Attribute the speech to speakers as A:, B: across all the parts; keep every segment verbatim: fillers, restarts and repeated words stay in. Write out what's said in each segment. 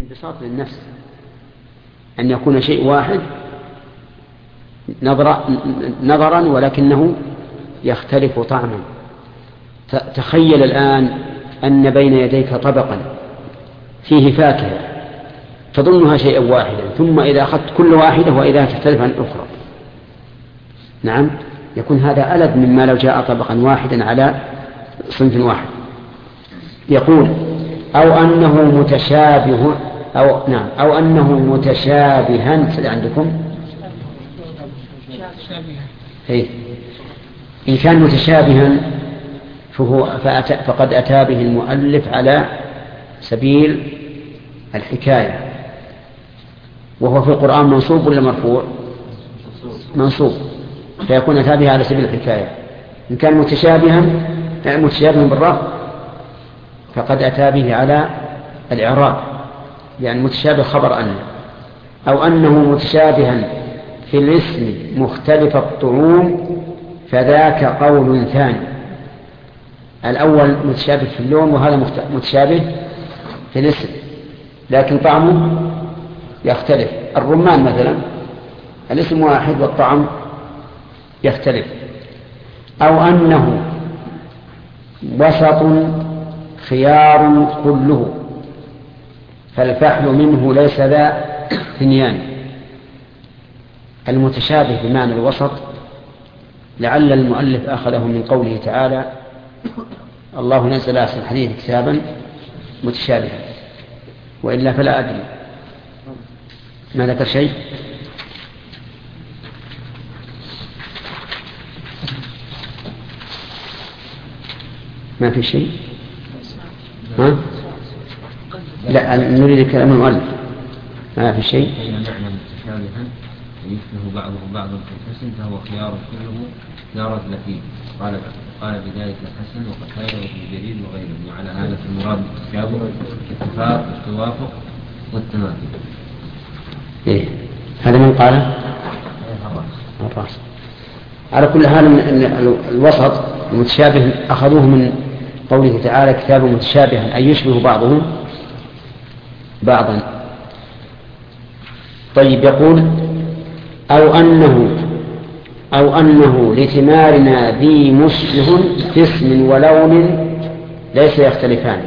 A: انبساط للنفس أن يكون شيء واحد نظرا, نظرا ولكنه يختلف طعما. تخيل الآن أن بين يديك طبقا فيه فاكهة تظنها شيئا واحدا، ثم إذا أخذت كل واحدة وإذا تختلف عن الأخرى، نعم، يكون هذا ألد مما لو جاء طبقا واحدا على صنف واحد. يقول أو أنه متشابه أو نعم أو أنه متشابها عندكم إيه؟ إن كان متشابها فهو فأتى فقد أتى به المؤلف على سبيل الحكاية، وهو في القرآن منصوب ولا مرفوع؟ منصوب، فيكون أتى به على سبيل الحكاية. إن كان متشابها متشابها بالرفع فقد أتى به على الإعراب، يعني متشابه خبر أن، أو أنه متشابها في الاسم مختلف الطعوم فذاك قول ثاني. الأول متشابه في اللون وهذا متشابه في الاسم لكن طعمه يختلف. الرمان مثلا الاسم واحد والطعم يختلف. أو أنه وسط خيار كله فالفحل منه ليس ذا ثنيان. المتشابه بمعنى الوسط لعل المؤلف أخذه من قوله تعالى الله نزل أحسن الحديث كتابا متشابها، وإلا فلا أدري. ما ذكر شيء؟ ما في شيء؟ ها؟ لا، نريد كلام المؤلف. ما في شيء؟
B: يشبه بعضه بعضا في الحسن فهو خيار كله لا رجل فيه. قال قال بذلك الحسن وقتاده وابن جرير وغيره. وعلى هذا المراد التشابه الاتفاق والتوافق والتماثل.
A: إيه هذا من قال الراس. على كل حال ان الوسط المتشابه اخذوه من قوله تعالى كتاب متشابه أي يشبه بعضه بعضا. طيب يقول أو أنه أو أنه لثمارنا ذي مشبه في اسم ولون ليس يختلفان.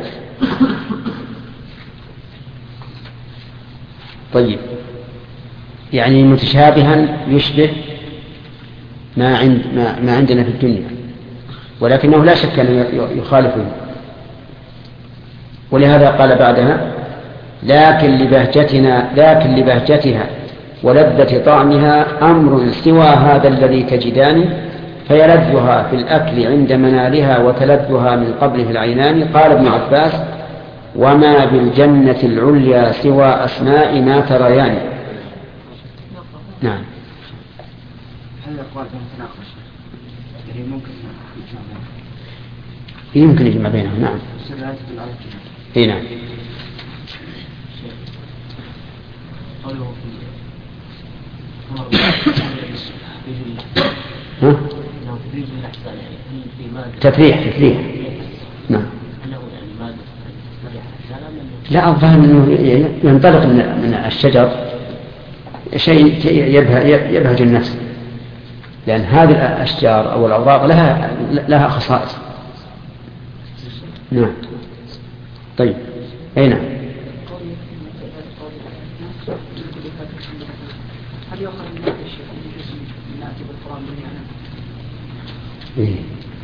A: طيب يعني متشابها يشبه ما, عند ما, ما عندنا في الدنيا، ولكنه لا شك أنه يخالفه. ولهذا قال بعدها لكن لبهجتنا لكن لبهجتها ولذة طعمها أمر سوى هذا الذي تجدان فيلذها في الأكل عند منالها وتلذها من قبله العينان. قال ابن عباس وما بالجنة العليا سوى أسماء ما تريان. نعم.
C: هل الأقوال متناقضة؟ يعني ممكن
A: يمكن يجمع بينهم. نعم. اي نعم. ها؟ تفريح تفريح. نعم. لا الظاهر انه ينطلق من الشجر شيء يبهج النفس، لأن هذه الأشجار أو الأوراق لها لها خصائص. نعم. طيب أي نعم.
C: هل يؤخذ من هذا الشيء من نأتي بالقرآن بنيانا؟
A: إيه.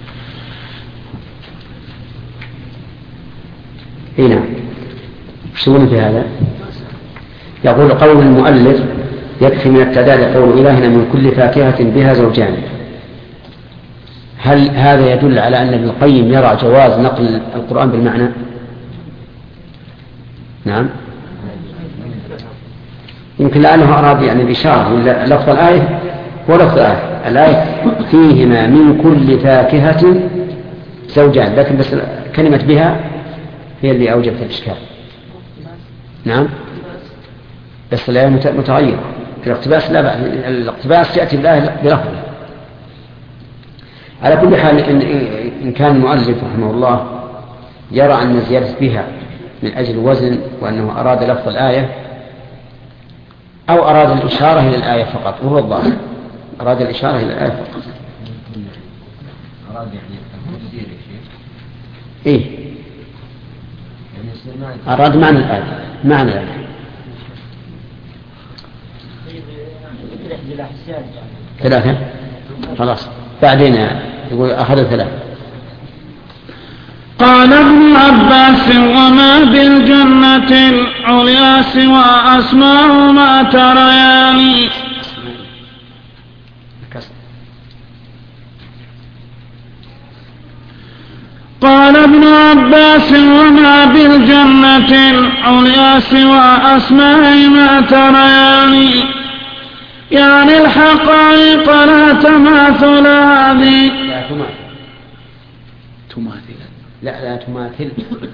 A: إيه نعم. ايش تقولون في هذا؟ يقول قول المؤلف يكفي من التعداد قول إلهنا من كل فاكهة بها زوجان. هل هذا يدل على أن ابن القيم يرى جواز نقل القرآن بالمعنى؟ نعم. يمكن لأنه أراد يعني الإشارة ولا لفظ الآية هو لفظ الآية. الآية فيهما من كل فاكهة زوجان، لكن بس كلمة بها هي اللي أوجبت الإشكال. نعم. بس الآية متغيرة. الاقتباس لا بأس، الاقتباس يأتي بالآية بلفظه. على كل حال إن, إن كان المؤلف رحمه الله يرى أن زيادة بها من أجل الوزن وأنه أراد لفظ الآية أو أراد الإشارة إلى الآية فقط، وهو الظاهر أراد الإشارة إلى الآية فقط.
B: أراد يعني التفسير يا شيخ.
A: إيه
B: يعني
A: أراد معنى الآية، معنى الآية. ثلاثة خلاص بعدين يقول أخذ ثلاثة.
D: قال ابن عباس وما بالجنة العليا سوى أسماء ما تريان. قال ابن عباس وما بالجنة العليا سوى أسماء ما تريان، يعني الحقائق لا تماثل هذه.
A: لا تماثل تماثل لا لا تماثل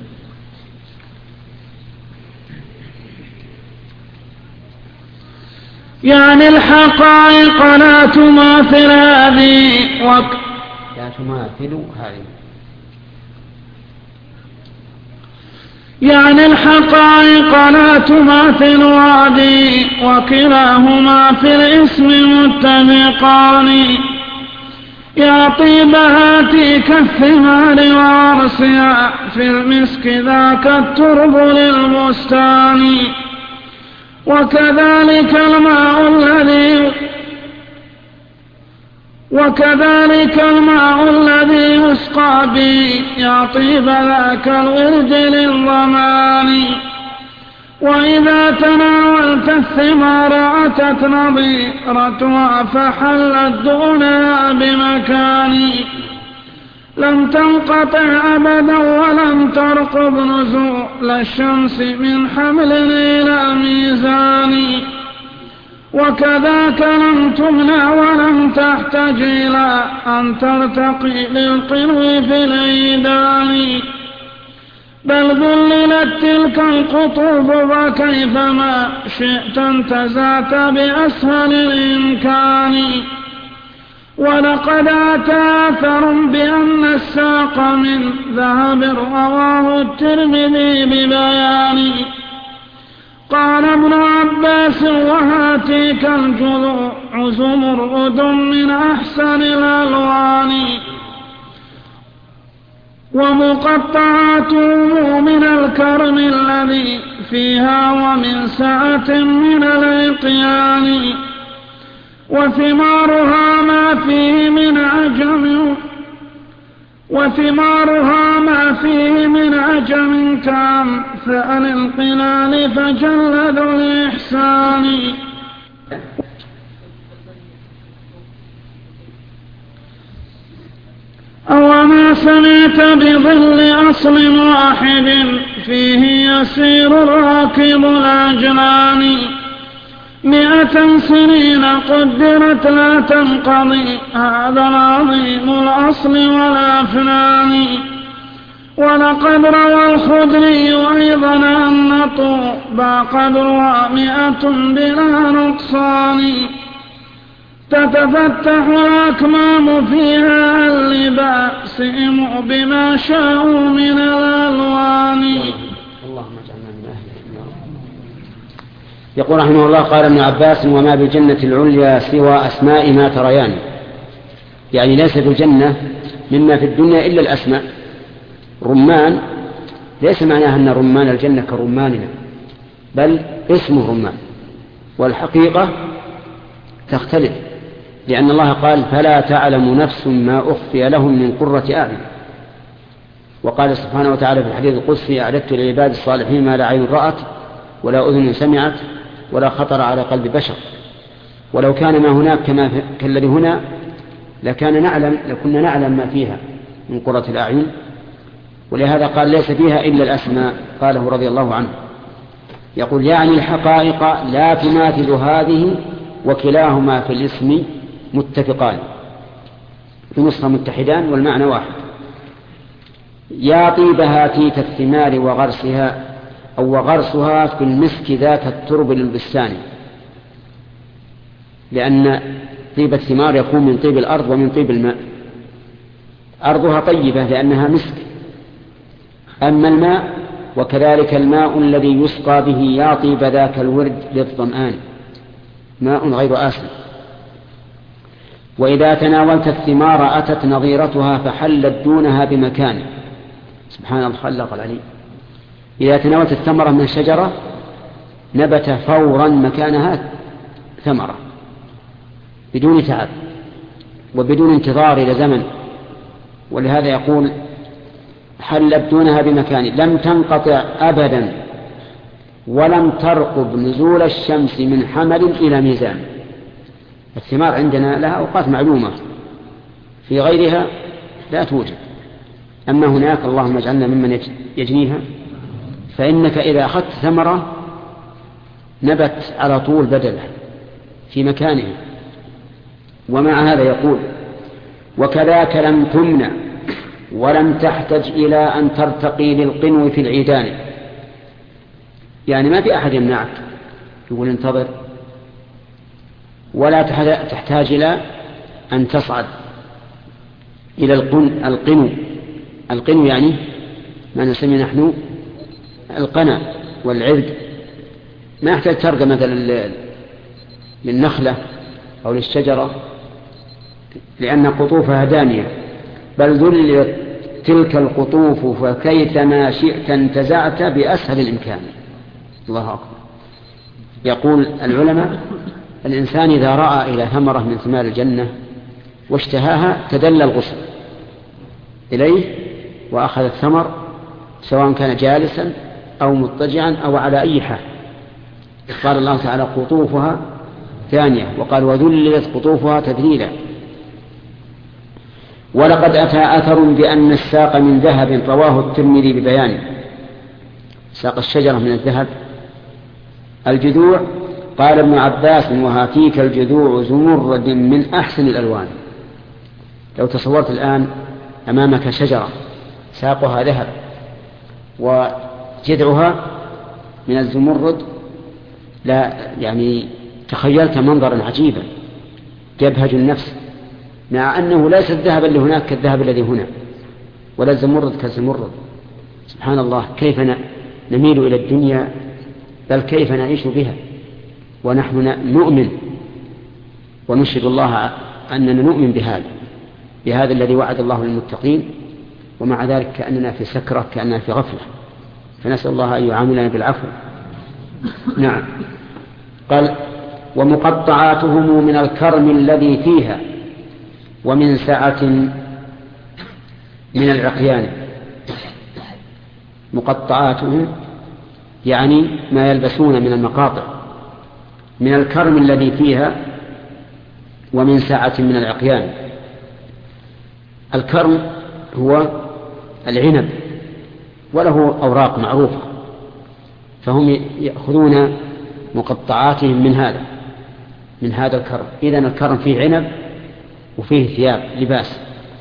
D: يعني الحقائق لا تماثل هذه وك...
A: لا تماثل هذه
D: يعني الحقائق لا تماثل هذه، وكلاهما في الاسم متفقان. يا طيب هاتيك الثمار وعرسها في المسك ذاك الترب للبستان. وكذلك الماء الذي وكذلك الماء الذي يسقى به يا طيب ذاك الورد للضمان. وإذا تناولت الثمار أتت نظيرتها فحلت دونها بمكان. لم تنقطع أبدا ولم ترقب نزول الشمس من حمل إلى ميزان. وكذاك لم تمنع ولم تحتج إلى أن ترتقي للقلو في العيدان. بل ذللت تلك القطوب فكيفما شئت انتزعت بأسهل الإمكان. ولقد أتى أثر بأن الساق من ذهب رواه الترمذي ببيان. قال ابن عباس وهاتيك الجذوع زمرد من أحسن الألوان. ومقطعاته من الكرم الذي فيها ومن سعة من العقيان. وثمارها ما فيه من عجم وثمارها ما فيه من عجم كأمثال القلال فجل ذو الإحسان. أوما سمعت بظل أصل واحد فيه يسير الراكب الأجلان. مئة سنين قدرت لا تنقضي هذا العظيم الأصل والأفنان. ولقد روى الخدري أيضا أن طوبى قدرها مئة بلا نقصان. تتفتح الأكمام فيها اللباسهم بما شاءوا من الألوان.
A: يقول رحمه الله قال ابن عباس وما بالجنة العليا سوى أسماء ما تريان، يعني ليس في الجنة مما في الدنيا إلا الأسماء. رمان ليس معناها أن رمان الجنة كرماننا، بل اسمه رمان، والحقيقة تختلف، لأن الله قال فلا تعلم نفس ما أخفي لهم من قرة أعين. وقال سبحانه وتعالى في الحديث القدسي أعددت للعباد الصالحين ما لا عين رأت ولا أذن سمعت ولا خطر على قلب بشر. ولو كان ما هناك كما كالذي هنا لكان نعلم لكنا نعلم ما فيها من قرة الأعين، ولهذا قال ليس فيها إلا الأسماء. قاله رضي الله عنه يقول يعني الحقائق لا تماثل هذه، وكلاهما في الاسم متفقان، في نسخة متحدان والمعنى واحد. يا طيب هاتيك الثمار وغرسها أو وغرسها في المسك ذاك الترب للبستان، لأن طيب الثمار يكون من طيب الأرض ومن طيب الماء. أرضها طيبة لأنها مسك، أما الماء وكذلك الماء الذي يسقى به يا طيب ذاك الورد للظمآن، ماء غير آسن. وإذا تناولت الثمار أتت نظيرتها فحلت دونها بمكان. سبحان الله الخلاق العليم. إذا تناولت الثمرة من الشجرة نبت فورا مكانها ثمرة بدون تعب وبدون انتظار إلى زمن. ولهذا يقول حلت دونها بمكان، لم تنقطع أبدا ولم ترقب نزول الشمس من حمل إلى ميزان. الثمار عندنا لها أوقات معلومة، في غيرها لا توجد. أما هناك اللهم اجعلنا ممن يجنيها، فإنك إذا أخذت ثمرة نبت على طول بدله في مكانه. ومع هذا يقول وكذاك لم تمنع ولم تحتج إلى أن ترتقي للقنو في العيدان. يعني ما في أحد يمنعك يقول انتظر، ولا تحتاج إلى أن تصعد إلى القنو. القنو يعني ما نسمي نحن القنا والعرق. ما يحتاج ترقى مثلا للنخلة أو للشجرة لأن قطوفها دانية، بل ذلت تلك القطوف فكيفما شئت انتزعت بأسهل الإمكان. الله أكبر. يقول العلماء الإنسان إذا رأى إلى ثمرة من ثمار الجنة واشتهاها تدلى الغصن إليه وأخذ الثمر سواء كان جالسا أو مضطجعا أو على أي حال. قال الله تعالى قطوفها ثانية، وقال وذللت قطوفها تذليلا. ولقد أتى أثر بأن الساق من ذهب رواه الترمذي ببيانه. ساق الشجرة من الذهب. الجذوع قال ابن عباس وهاتيك الجذوع زمرد من أحسن الألوان. لو تصورت الآن أمامك شجرة ساقها ذهب وجذعها من الزمرد لا يعني تخيلت منظرا عجيبا يبهج النفس، مع أنه ليس الذهب اللي هناك كالذهب الذي هنا ولا الزمرد كالزمرد. سبحان الله، كيف نميل إلى الدنيا، بل كيف نعيش بها ونحن نؤمن ونشهد الله أننا نؤمن بهذا بهذا الذي وعد الله للمتقين، ومع ذلك كأننا في سكرة، كأننا في غفلة، فنسأل الله أن يعاملنا بالعفو. نعم. قال ومقطعاتهم من الكرم الذي فيها ومن سعة من العقيان. مقطعاتهم يعني ما يلبسون من المقاطع، من الكرم الذي فيها ومن سعة من العقيان. الكرم هو العنب وله أوراق معروفة، فهم يأخذون مقطعاتهم من هذا من هذا الكرم. إذن الكرم فيه عنب وفيه ثياب لباس.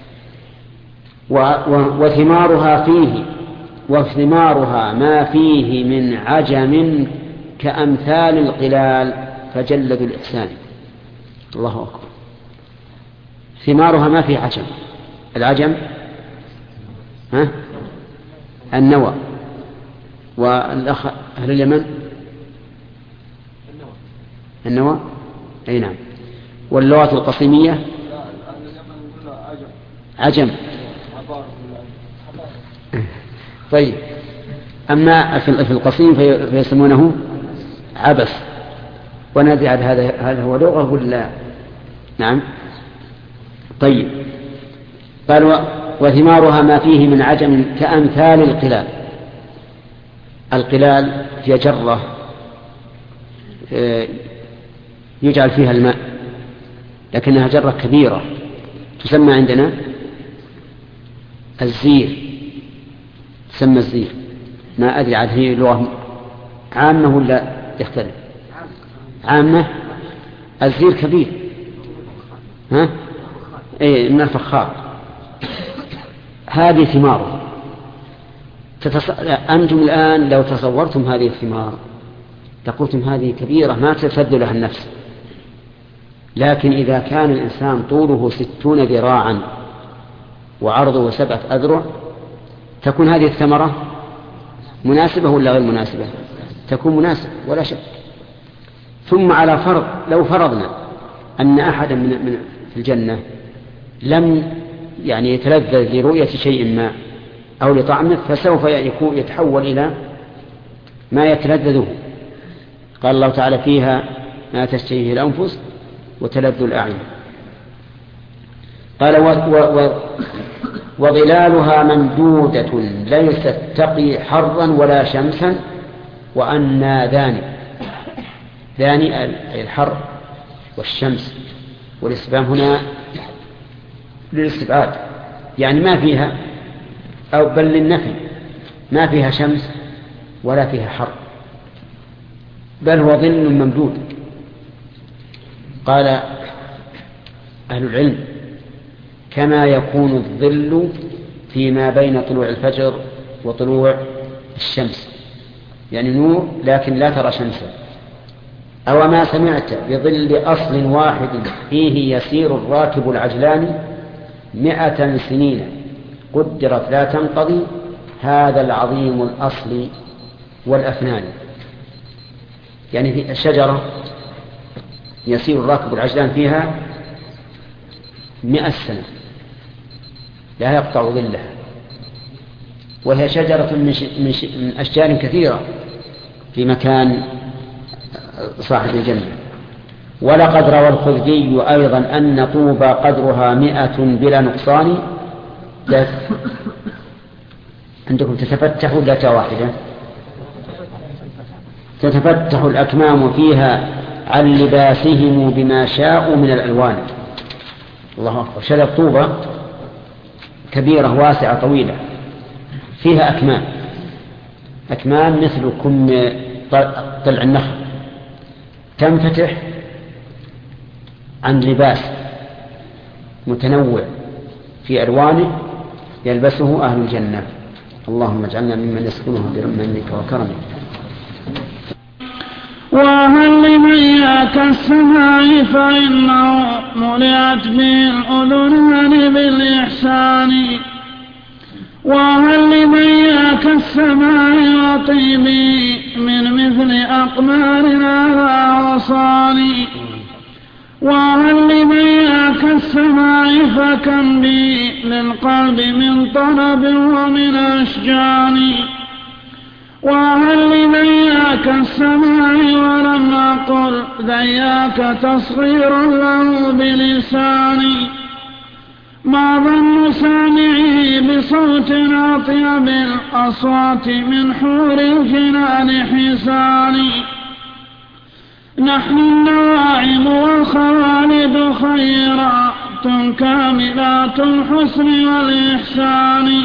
A: وثمارها فيه وثمارها ما فيه من عجم كأمثال القلال فجلد الإحسان. الله أكبر. ثمارها ما فيه عجم. العجم ها النوى، والأخ أهل اليمن النوى أي نعم، واللغة القصيمية عجم. طيب، أما في القصيم فيسمونه عبس، ونزع هذا هذا هو لغة ولا نعم. طيب، قال وثمارها ما فيه من عجم كأمثال القلال. القلال هي جرة يجعل فيها الماء، لكنها جرة كبيرة تسمى عندنا الزير، تسمى الزير. ما أدري عاد هي لغة عامة ولا يختلف؟ عامة. الزير كبير، ها ايه من الفخار. هذه ثماره. تتص... أنتم الآن لو تصورتم هذه الثمار لقلتم هذه كبيرة ما تسد لها النفس، لكن إذا كان الإنسان طوله ستون ذراعا وعرضه سبعة أذرع تكون هذه الثمرة مناسبة ولا غير مناسبة؟ تكون مناسبة ولا شك. ثم على فرض لو فرضنا أن أحدا من من في الجنة لم يعني يتلذذ لرؤية شيء ما أو لطعمه، فسوف يكون يتحول إلى ما يتلذذه. قال الله تعالى فيها ما تشتهيه الأنفس وتلذ الأعين. قال و و و وظلالها ممدودة ليست تقي حرا ولا شمسا وأنى ذاني ذاني أي الحر والشمس، والاستفهام هنا للاستبعاد، يعني ما فيها أو بل للنفي، ما فيها شمس ولا فيها حر، بل هو ظل ممدود. قال أهل العلم كما يكون الظل فيما بين طلوع الفجر وطلوع الشمس، يعني نور لكن لا ترى شمسا. أو ما سمعت بظل أصل واحد فيه يسير الراكب العجلان مئة سنين قدرت لا تنقضي هذا العظيم الأصل والأفنان. يعني في الشجرة يسير الراكب العجلان فيها مئة سنة لا يقطع ظلها، وهي شجرة من أشجار كثيرة في مكان صاحب الجنة. ولقد روى الخزي أيضا أن طوبى قدرها مئة بلا نقصان. عندكم تتفتح ذات واحدة، تتفتح الأكمام فيها عن لباسهم بما شاءوا من الألوان. الله أكبر. شجرة طوبى كبيرة واسعة طويلة فيها أكمام، أكمام مثل كم طلع النخل، تنفتح عن لباس متنوع في ألوانه يلبسه أهل الجنة. اللهم اجعلنا ممن يسكنه برحمتك وكرمك.
D: وهل لمن يأتى السماء فإنه ملئت به الأذنان بالإحسان، وهل لمن يأتى السماء وطيبه من مثل أقمارنا وعصان، وهل لمن يأتى السماء فكم به للقلب من طلب ومن أشجان، وهل لمن ياك السماء ولم أقل ذياك تصغيرا له بلساني، ما ظن سامعه بصوت أطيب الأصوات من حور الجنان حسان. نحن النواعم والخوالد خيرات كاملات الحسن والإحسان،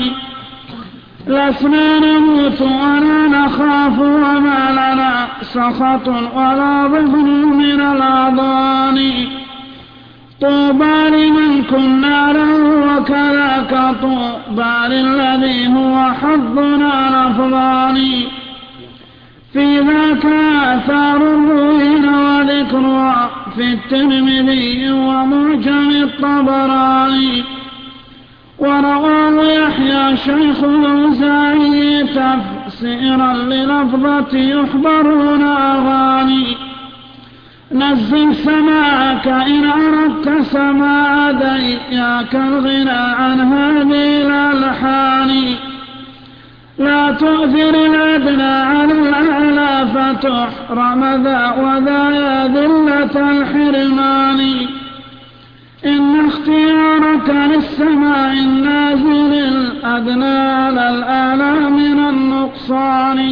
D: لسنا نموت ولا نخاف وما لنا سخط ولا ظهر من الأضان، طوبى لمن كنا له وكذاك طوبى للذي هو حظنا الأفضل، في ذاك آثار الروين وذكرها في الترمذي ومعجم الطبراني، ورواه يحيى شيخ الأوزاعي تفسيرا للفظة يحضرون أغاني. نزل سماعك إن أردت سماع دياك الغنى عن هذه الألحان، لا تؤثر الأدنى على الأعلى فتحرم ذا وذا يا ذلة الحرمان، إن اختيارك للسماء النازل الأدنى على الأعلى من النقصان،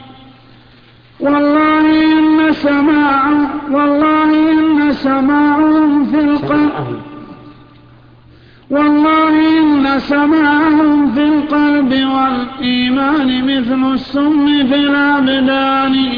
D: والله إن سماع والله إن سماعهم في القلب والله إن سماعهم في القلب والإيمان مثل السم في الأبدان،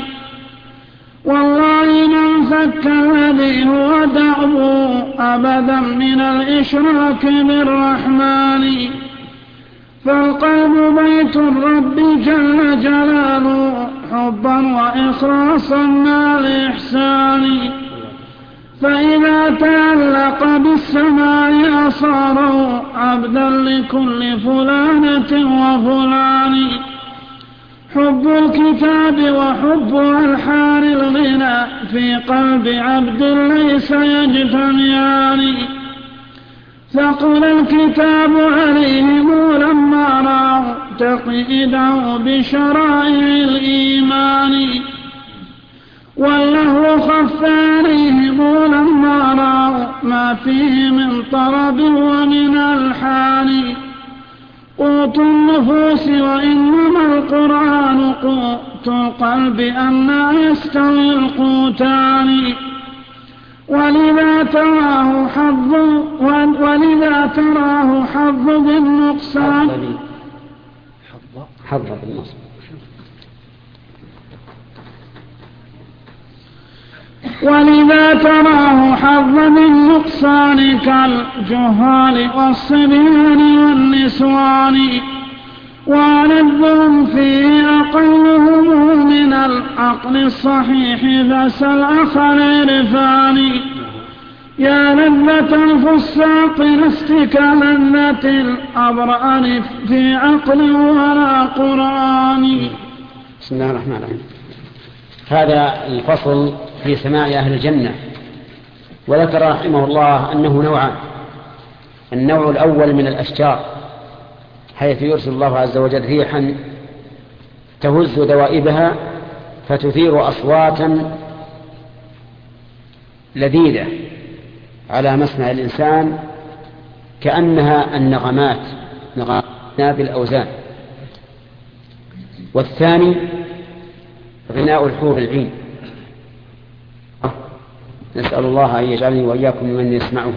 D: والله من فك الذي هو دعوه أبدا من الإشراك بالرحمن، فالقلب بيت الرب جل جلاله حبا وإخلاصا مع الإحسان، فإذا تعلق بالسماء صاره عبدا لكل فلانة وفلان، حب الكتاب وحب ألحان الغنى في قلب عبد ليس يجتمعان. ثقل الكتاب عليهم لما رأوا تقييده بشرائع الإيمان، واللهو خف عليهم لما رأوا ما فيه من طرب ومن ألحان. قوت النفوس وإنما القرآن قوت القلب أن يستوي القوتان. ولذا تراه حظ ولذا تراه حظ بالنقصان
A: حظ بالنصب
D: ولذا تراه حظ بالنقصان كالجهال والصبيان والنسوان. وألذهم فيه أقلهم من العقل الصحيح فسل أخ العرفان. يا لذة الفساق لست كلذة الأبرار في عقل ولا قرآن.
A: بسم الله الرحمن الرحيم. هذا الفصل في سماع أهل الجنة، وذكر رحمه الله أنه نوعان. النوع الأول من الأشجار، حيث يرسل الله عز وجل ريحا تهز دوائبها فتثير أصواتا لذيذة على مسمع الإنسان كأنها النغمات نغمات بالأوزان. والثاني غناء الحور العين، نسأل الله أن يجعلني وإياكم ممن يسمعه.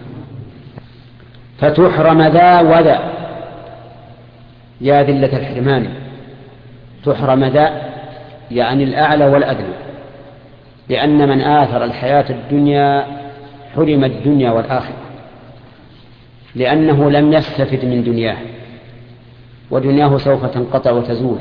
A: فتحرم ذا وذا يا ذلة الحرمان. تحرم ذا يعني الأعلى والأدنى، لأن من آثر الحياة الدنيا حرم الدنيا والآخرة، لأنه لم يستفد من دنياه، ودنياه سوف تنقطع وتزول.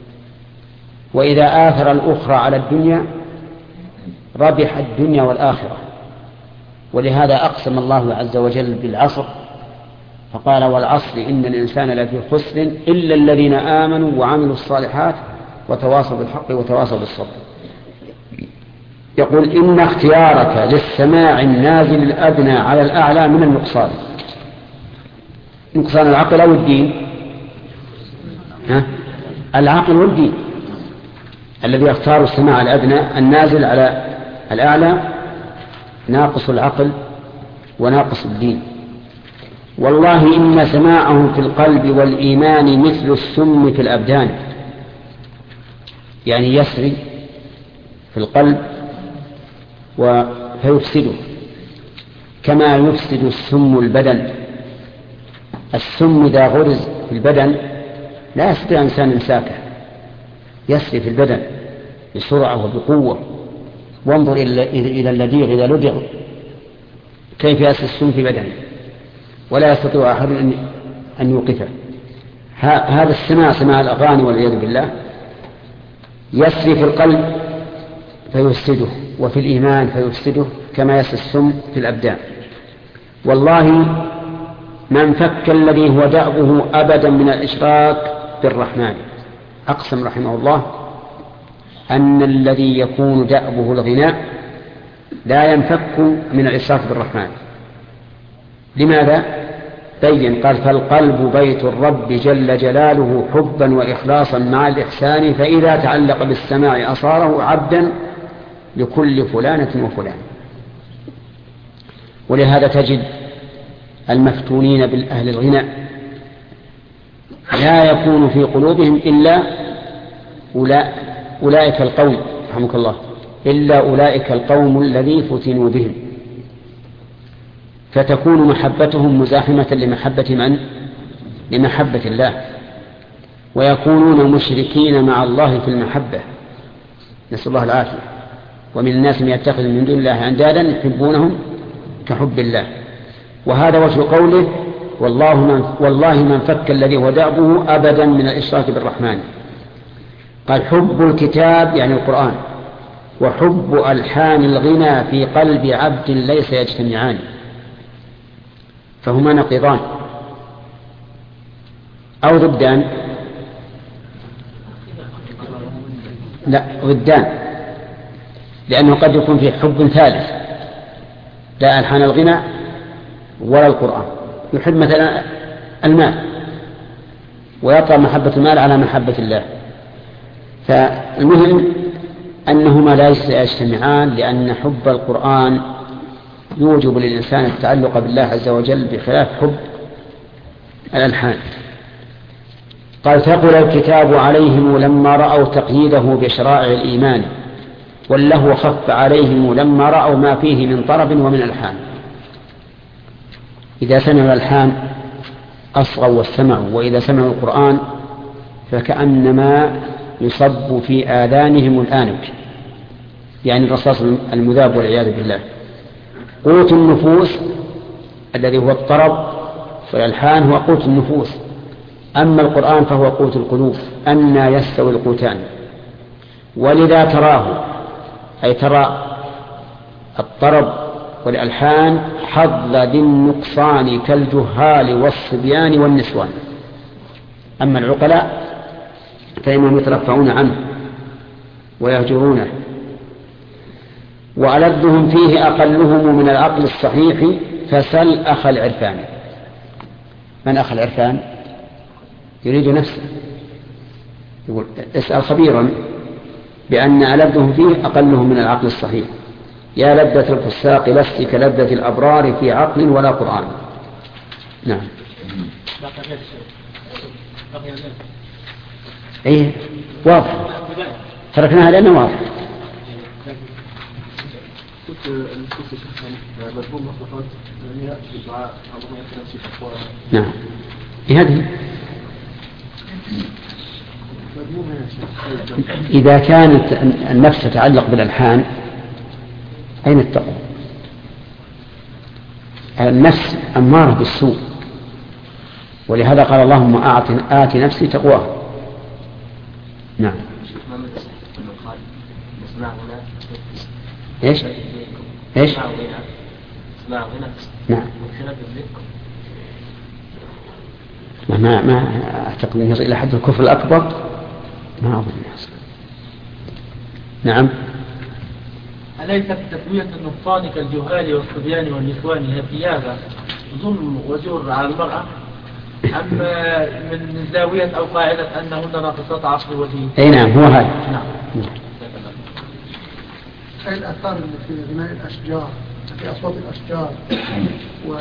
A: وإذا آثر الأخرى على الدنيا ربح الدنيا والآخرة. ولهذا أقسم الله عز وجل بالعصر فقال والعصر إن الإنسان لفي خسر إلا الذين آمنوا وعملوا الصالحات وتواصوا بالحق وتواصوا بالصبر. يقول إن اختيارك للسماع النازل الأدنى على الأعلى من النقصان. نقصان العقل أو الدين؟ ها؟ العقل والدين. الذي يختار السماع الأدنى النازل على الأعلى ناقص العقل وناقص الدين. والله إن سماعه في القلب والإيمان مثل السم في الأبدان، يعني يسري في القلب فيفسده كما يفسد السم البدن. السم إذا غرز في البدن لا يستطيع إنسان إمساكه، يسري في البدن بسرعة وبقوة. وانظر إلى اللديغ إذا لدغ كيف يسري السم في بدنه ولا يستطيع أحد أن يوقفه. هذا السماع سماع الأغاني والعياذ بالله يسري في القلب فيفسده، وفي الإيمان فيفسده كما يسري السم في الأبدان. والله ما انفك الذي هو دأبه أبدا من الإشراك بالرحمن. أقسم رحمه الله أن الذي يكون دأبه الغناء لا ينفك من الإشراك بالرحمن. لماذا؟ بين قال فالقلب بيت الرب جل جلاله حبا وإخلاصا مع الإحسان، فإذا تعلق بالسماع أصاره عبدا لكل فلانة وفلان. ولهذا تجد المفتونين بالأهل الغناء لا يكون في قلوبهم إلا أولئك القوم رحمك الله إلا أولئك القوم الذي فتنوا بهم، فتكون محبتهم مزاحمة لمحبة من؟ لمحبة الله، ويكونون مشركين مع الله في المحبة، نسأل الله العافية. ومن الناس من يتخذ من دون الله أندادا يحبونهم كحب الله. وهذا وجه قوله والله من, والله من فك الذي هو دأبه أبدا من الإشراك بالرحمن. قال حب الكتاب يعني القرآن وحب ألحان الغنى في قلب عبد ليس يجتمعان، فهما نقيضان أو ضدان. لا ضدان، لأنه قد يكون فيه حب ثالث لا ألحان الغنى ولا القرآن. يحب مثلا المال ويطلع محبة المال على محبة الله. فالمهم أنهما لا يجتمعان، لأن حب القرآن يوجب للإنسان التعلق بالله عز وجل بخلاف حب الألحان. قال ثقل الكتاب عليهم لما رأوا تقييده بشرائع الإيمان، واللهو خف عليهم لما رأوا ما فيه من طرب ومن ألحان. إذا سمعوا الألحان أصغوا واستمعوا، وإذا سمعوا القرآن فكأنما يصب في آذانهم الآنك، يعني الرصاص المذاب والعياذ بالله. قوت النفوس الذي هو الطرب والألحان هو قوت النفوس، أما القرآن فهو قوت القلوب. أنى يستوي القوتان. ولذا تراه، أي ترى الطرب والألحان حظ ذي النقصان كالجهال والصبيان والنسوان. أما العقلاء فإنهم يترفعون عنه ويهجرونه. وألذهم فيه أقلهم من العقل الصحيح، فسل أخ العرفان. من أخ العرفان؟ يريد نفسه، يقول اسأل خبيرا بأن ألذهم فيه أقلهم من العقل الصحيح. يا لذة الفساق لست كلذة الأبرار في عقل ولا قرآن. نعم. ايه واضح، تركناها لأنه واضح. نعم هذه إذا كانت النفس تتعلق بالألحان أين التقوى؟ النفس أمارة بالسوء، ولهذا قال اللهم آت نفسي تقواها. نعم. ايش ايش نعم ما ما اعتقد انه يصل الى حد الكفر الاكبر، ما اظن يصل. نعم.
E: أليست تسوية النقصان كالجهال والصبيان والنسوان هي في هذا ظلم وجور على المرأة، أم من زاوية أو قاعدة أنهن ناقصات عقل ودين؟
A: أي نعم هو هذا.
E: نعم.
C: هل الأثار اللي في غناء الأشجار، في أصوات الأشجار و...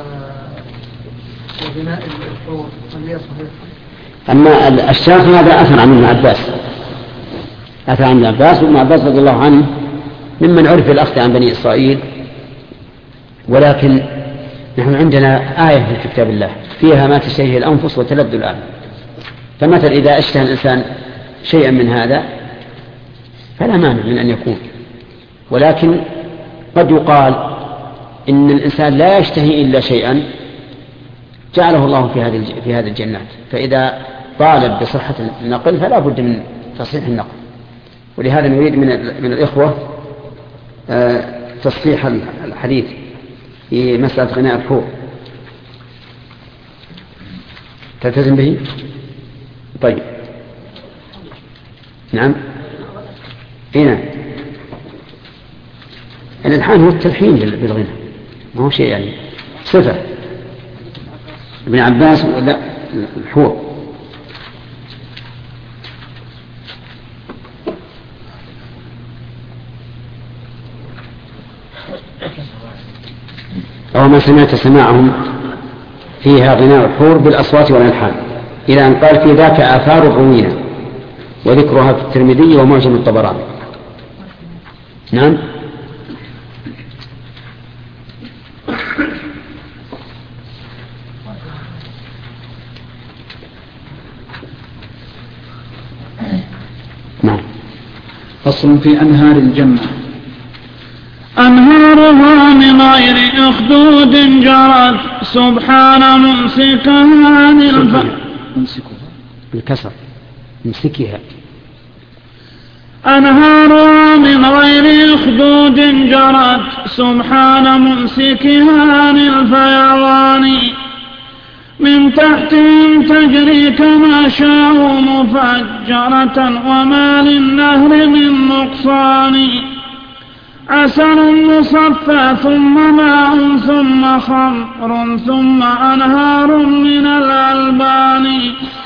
C: وغناء الحور هل هي صحيحة؟
A: أما الأشجار هذا أثر عن ابن عباس، أثر عن ابن عباس، وابن عباس رضي الله عنه ممن عرف الأخذ عن بني إسرائيل. ولكن نحن عندنا آية في كتاب الله فيها ما تشتهيه الأنفس وتلذ الأعين. فمثل إذا اشتهى الإنسان شيئا من هذا فلا مانع من أن يكون، ولكن قد يقال إن الإنسان لا يشتهي إلا شيئا جعله الله في هذه في هذه الجنات، فإذا طالب بصحة النقل فلا بد من تصحيح النقل. ولهذا نريد من من الإخوة تصحيح الحديث في مسألة غناء الحور. تلتزم به؟ طيب. نعم. هنا الألحان هو التلحين بالغنى، ما هو شيء يعني صفة. ابن عباس لا الحور. أو ما سمعت سماعهم فيها غناء الحور بالأصوات والألحان، إلى أن قال في ذاك آثار روينة، وذكرها في الترمذي ومعجم الطبراني. نعم. نعم.
D: فصل في أنهار الجنة. أنهارها من غير أخدود جرت سبحان ممسكها عن الف...
A: ممسكها بالكسر ممسكها.
D: أنهارها من غير أخدود جرت سبحان ممسكها عن الفيضان، من تحتهم تجري كما شاءوا مفجرة وما للنهر من نقصان عسل مصفى ثم ماء ثم خمر ثم أنهار من الألبان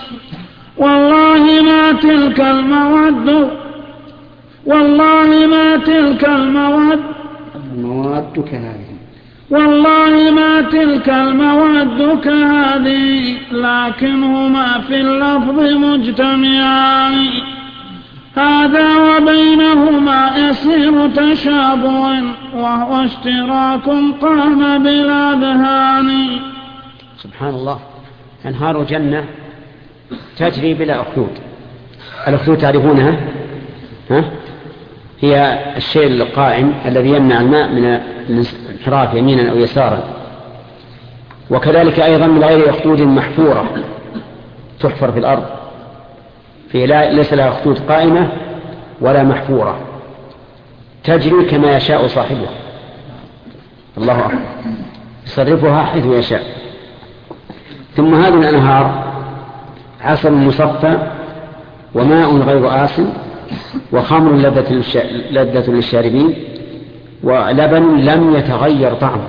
D: والله ما تلك المواد والله ما تلك المواد
A: المواد كهذه
D: والله ما تلك المواد كهذه لكنهما في اللفظ مجتمعان هذا وبينهما يسير تشابه وهو اشتراك قام بالأذهان.
A: سبحان الله. أنهار جنة تجري بلا أخدود. الأخدود تعرفونها؟ ها؟ هي الشيء القائم الذي يمنع الماء من الانحراف يمينا أو يسارا، وكذلك أيضا من غير أخدود محفورة تحفر في الأرض، في ليس لها أخدود قائمة ولا محفورة، تجري كما يشاء صاحبها الله أكبر يصرفها حيث يشاء. ثم هذه الأنهار عسل مصفى وماء غير آسن وخمر لذة للشاربين ولبن لم يتغير طعمه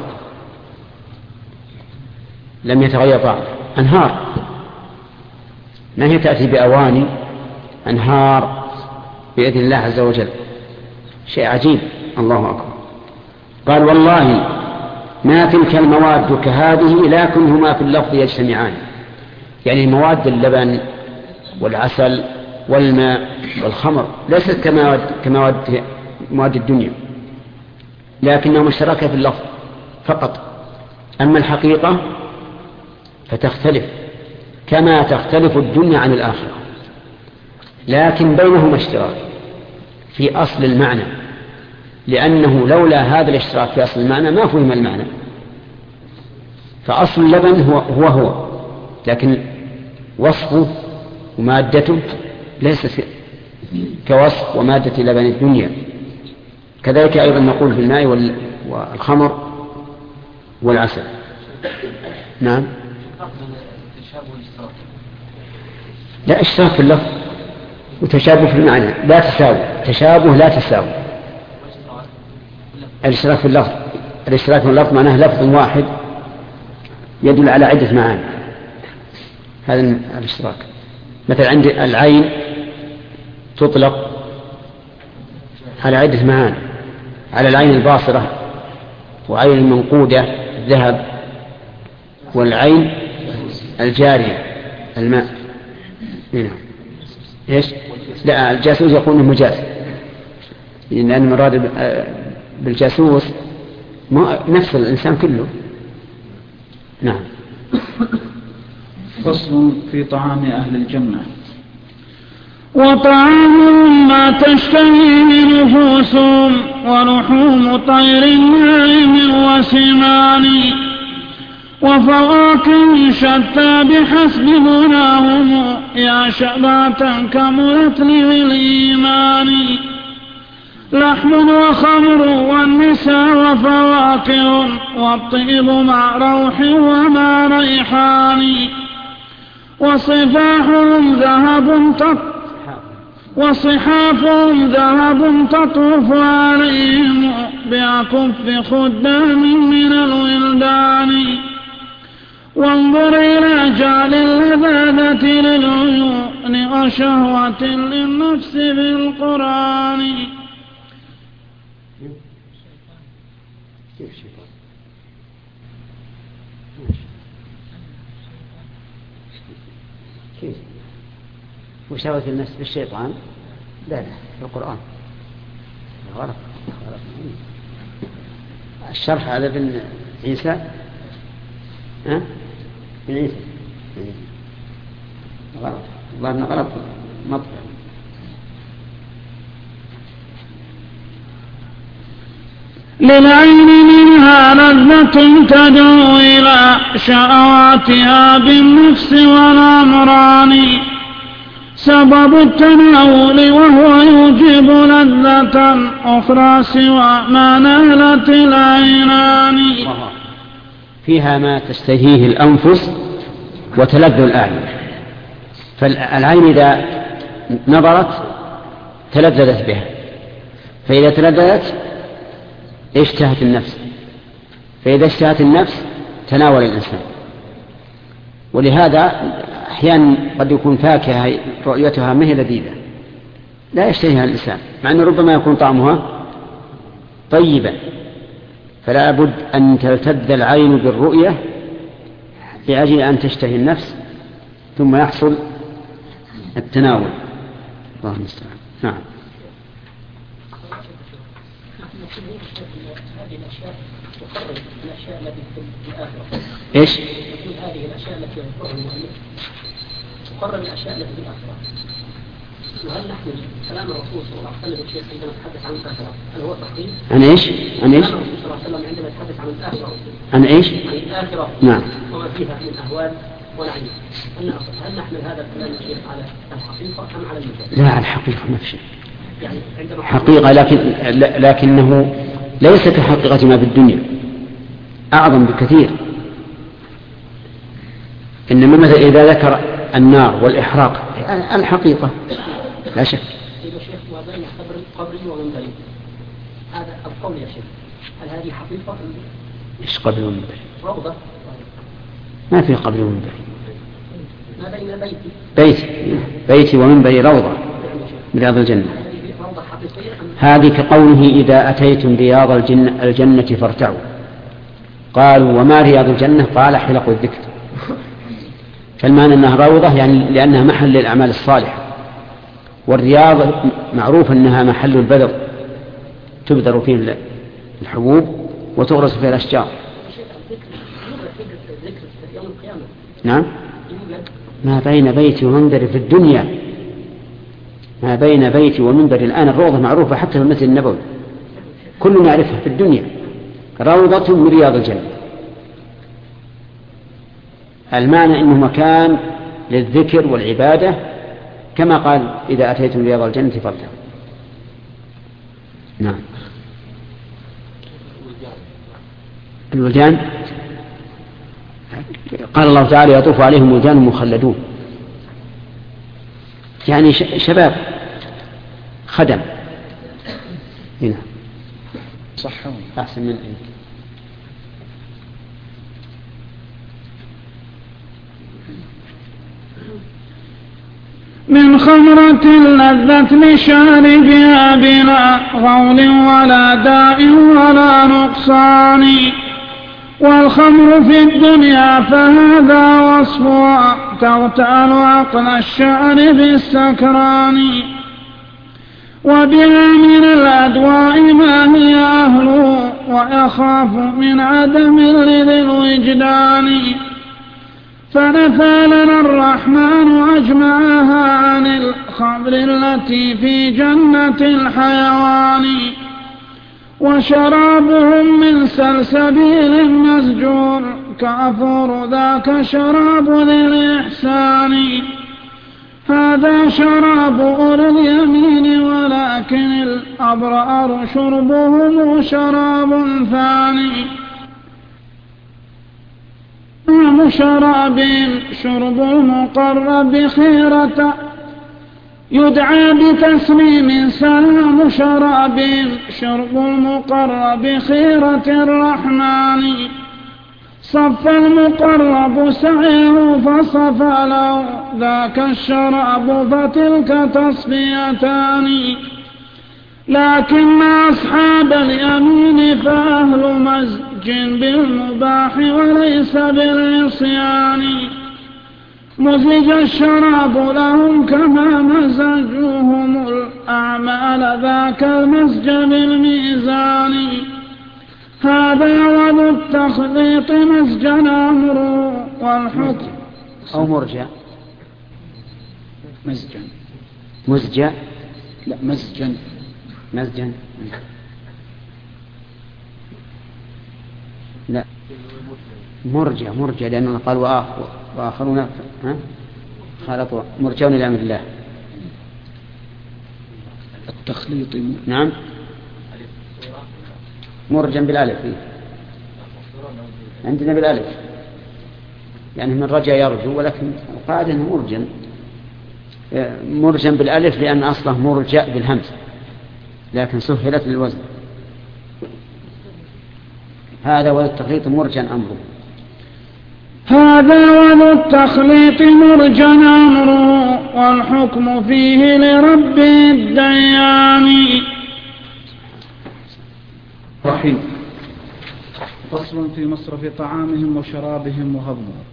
A: لم يتغير طعمه أنهار ما هي تأتي بأواني، أنهار بإذن الله عز وجل، شيء عجيب. الله أكبر. قال والله ما تلك المواد كهذه لكنهما في اللفظ يجتمعان، يعني مواد اللبن والعسل والماء والخمر ليست كمواد كمواد مواد الدنيا، لكنها مشتركة في اللفظ فقط، أما الحقيقة فتختلف كما تختلف الدنيا عن الآخرة، لكن بينهما اشتراك في أصل المعنى، لأنه لولا هذا الاشتراك في أصل المعنى ما فهم المعنى. فأصل اللبن هو هو, هو لكن وصفه ومادته ليس كوصف ومادة لبن الدنيا. كذلك أيضا نقول في الماء والخمر والعسل. نعم. لا اشتراك في اللفظ وتشابه في المعنى، لا تساوي، تشابه لا تساوي. الاشتراك في اللفظ الاشتراك في اللفظ معناه لفظ واحد يدل على عدة معاني، هذا الاشتراك. مثل عند العين تطلق على عدة معاني، على العين الباصرة وعين المنقودة الذهب والعين الجارية الماء. نعم. ايش؟ لا الجاسوس يقول انه مجاز، لأن المراد بالجاسوس نفس الإنسان كله. نعم.
D: فصل في طعام أهل الجنة. وطعام ما تشتهيه نفوسهم ولحوم طير ناعم وسمان وفواكه شتى بحسب غناهم يا شبعة كملت له الإيمان لحم وخمر والنساء وفواكه والطيب مع روح ومع ريحان وصفاحهم ذهب تطلع وصحافهم ذهب تطوف عليهم بأكف خدام من الولدان وانظر إلى جعل اللذاذة للعيون وشهوة للنفس بالقرآن.
A: كيف وشهوة النفس بالشيطان؟ لا لا في القرآن غلط. الشرح على ابن عيسى ها ابن عيسى غلط، الله انه غلط مطبع.
D: للعين منها لذة تدعو إلى شهواتها بالنفس والأمران سبب التناول وهو يوجب لذة أخرى سوى ما نالت العينان.
A: فيها ما تشتهيه الأنفس وتلذ الأعين. فالعين إذا نظرت تلذذت بها، فإذا تلذذت اشتهت النفس، فإذا اشتهت النفس تناول الإنسان. ولهذا أحيانا قد يكون فاكهة رؤيتها ما هي لذيذة لا يشتهيها الإنسان، مع أنه ربما يكون طعمها طيبا. فلا بد أن تلتذ العين بالرؤية لأجل أن تشتهي النفس ثم يحصل التناول. الله المستعان. نعم. ايش؟
F: هذه الاشياء التي يذكرها المؤلف تقرر الاشياء التي في الاخره. وهل نحمل كلام الرسول صلى الله عليه وسلم الشيخ عندما يتحدث عن الاخره هل هو تخطيط؟
A: عن ايش؟ عن ايش؟
F: كلام الرسول صلى الله عليه وسلم عندما يتحدث عن الاخره.
A: عن ايش؟
F: عن الاخره.
A: نعم.
F: وما فيها من اهوال ونعيم. هل نحمل هذا الكلام الشيخ على الحقيقه ام على المجاز؟
A: لا، على الحقيقه نفسه.
F: يعني عندما
A: حقيقه، لكن لكنه ليس كحقيقه ما في الدنيا، اعظم بكثير. إنما مثلا إذا ذكر النار والإحراق الحقيقة لا شك.
F: إذا شيخ وبين قبري ومنبري هذا القول يا شيخ، هل هذه حقيقة؟
A: إيش قبر ومنبري؟
F: روضة.
A: ما في قبر ومنبري.
F: ما بين بيتي
A: بيتي بيتي ومنبري روضة من رياض الجنة. هذه كقوله إذا أتيتم رياض الجنة, الجنة فارتعوا. قالوا وما رياض الجنة؟ قال حلق الذكر. فالمعنى أنها روضة يعني لأنها محل للأعمال الصالحة. والرياض معروف أنها محل البذر، تبذر فيه الحبوب وتغرس فيه الأشجار. نعم. ما بين بيتي ومنبري في الدنيا، ما بين بيتي ومنبري الآن الروضة معروفة حتى في المسجد النبوي، كلنا نعرفها في الدنيا، روضة من رياض الجنة. المعنى أنه مكان للذكر والعبادة، كما قال إذا أتيتم رياض الجنة فارتعوا. نعم. الولدان قال الله تعالى يطوف عليهم ولدان مخلدون، يعني شباب خدم. هنا
G: صح
A: أحسن من إيه؟
D: من خمرة لذت لشاربها بلا غول ولا داء ولا نقصان. والخمر في الدنيا فهذا وصفها تغتال عقل الشعر بالسكران. وبها من الأدواء ما هي أهله ويخاف من عدم لذي الوجدان. فنفى لنا الرحمن أجمعها عن الخمر التي في جنة الحيوان. وشرابهم من سلسبيل مسجور كافور ذاك شراب ذي الإحسان. هذا شراب أولي اليمين ولكن الأبرار شربهم شراب ثاني. نعم شراب شرب المقرب خيرة يدعى بتسميم سلام شراب شرب المقرب خيرة الرحمن. صف المقرب سعيه فصفى له ذاك الشراب فتلك تصفيتان. لكن أصحاب اليمين فأهل مزج بالمباح وليس بالعصيان. مزج الشراب لهم كما مزجوهم الأعمال ذاك المزج بالميزان. هذا وذو التخليط مزجا أمره والحكم
A: أو مرجع
G: مزجا
A: مزجا
G: لا مزجا
A: مزجا لا مرجع مرجع لأنه قال وآخر وآخرون خالطوا مرجعون إلى أمر الله.
G: التخليط
A: نعم مرجع بالألف فيه. عندنا بالألف يعني من رجا يرجو، ولكن القاعدة أنه مرجن مرجن بالألف لأن أصله مرجأ بالهمز، لكن سهلت للوزن. هذا وذو التخليط مرجن أمره.
D: هذا وذو التخليط مرجن أمره والحكم فيه لرب الديان.
G: رحيم. فصل في مصرف طعامهم وشرابهم وهضمهم.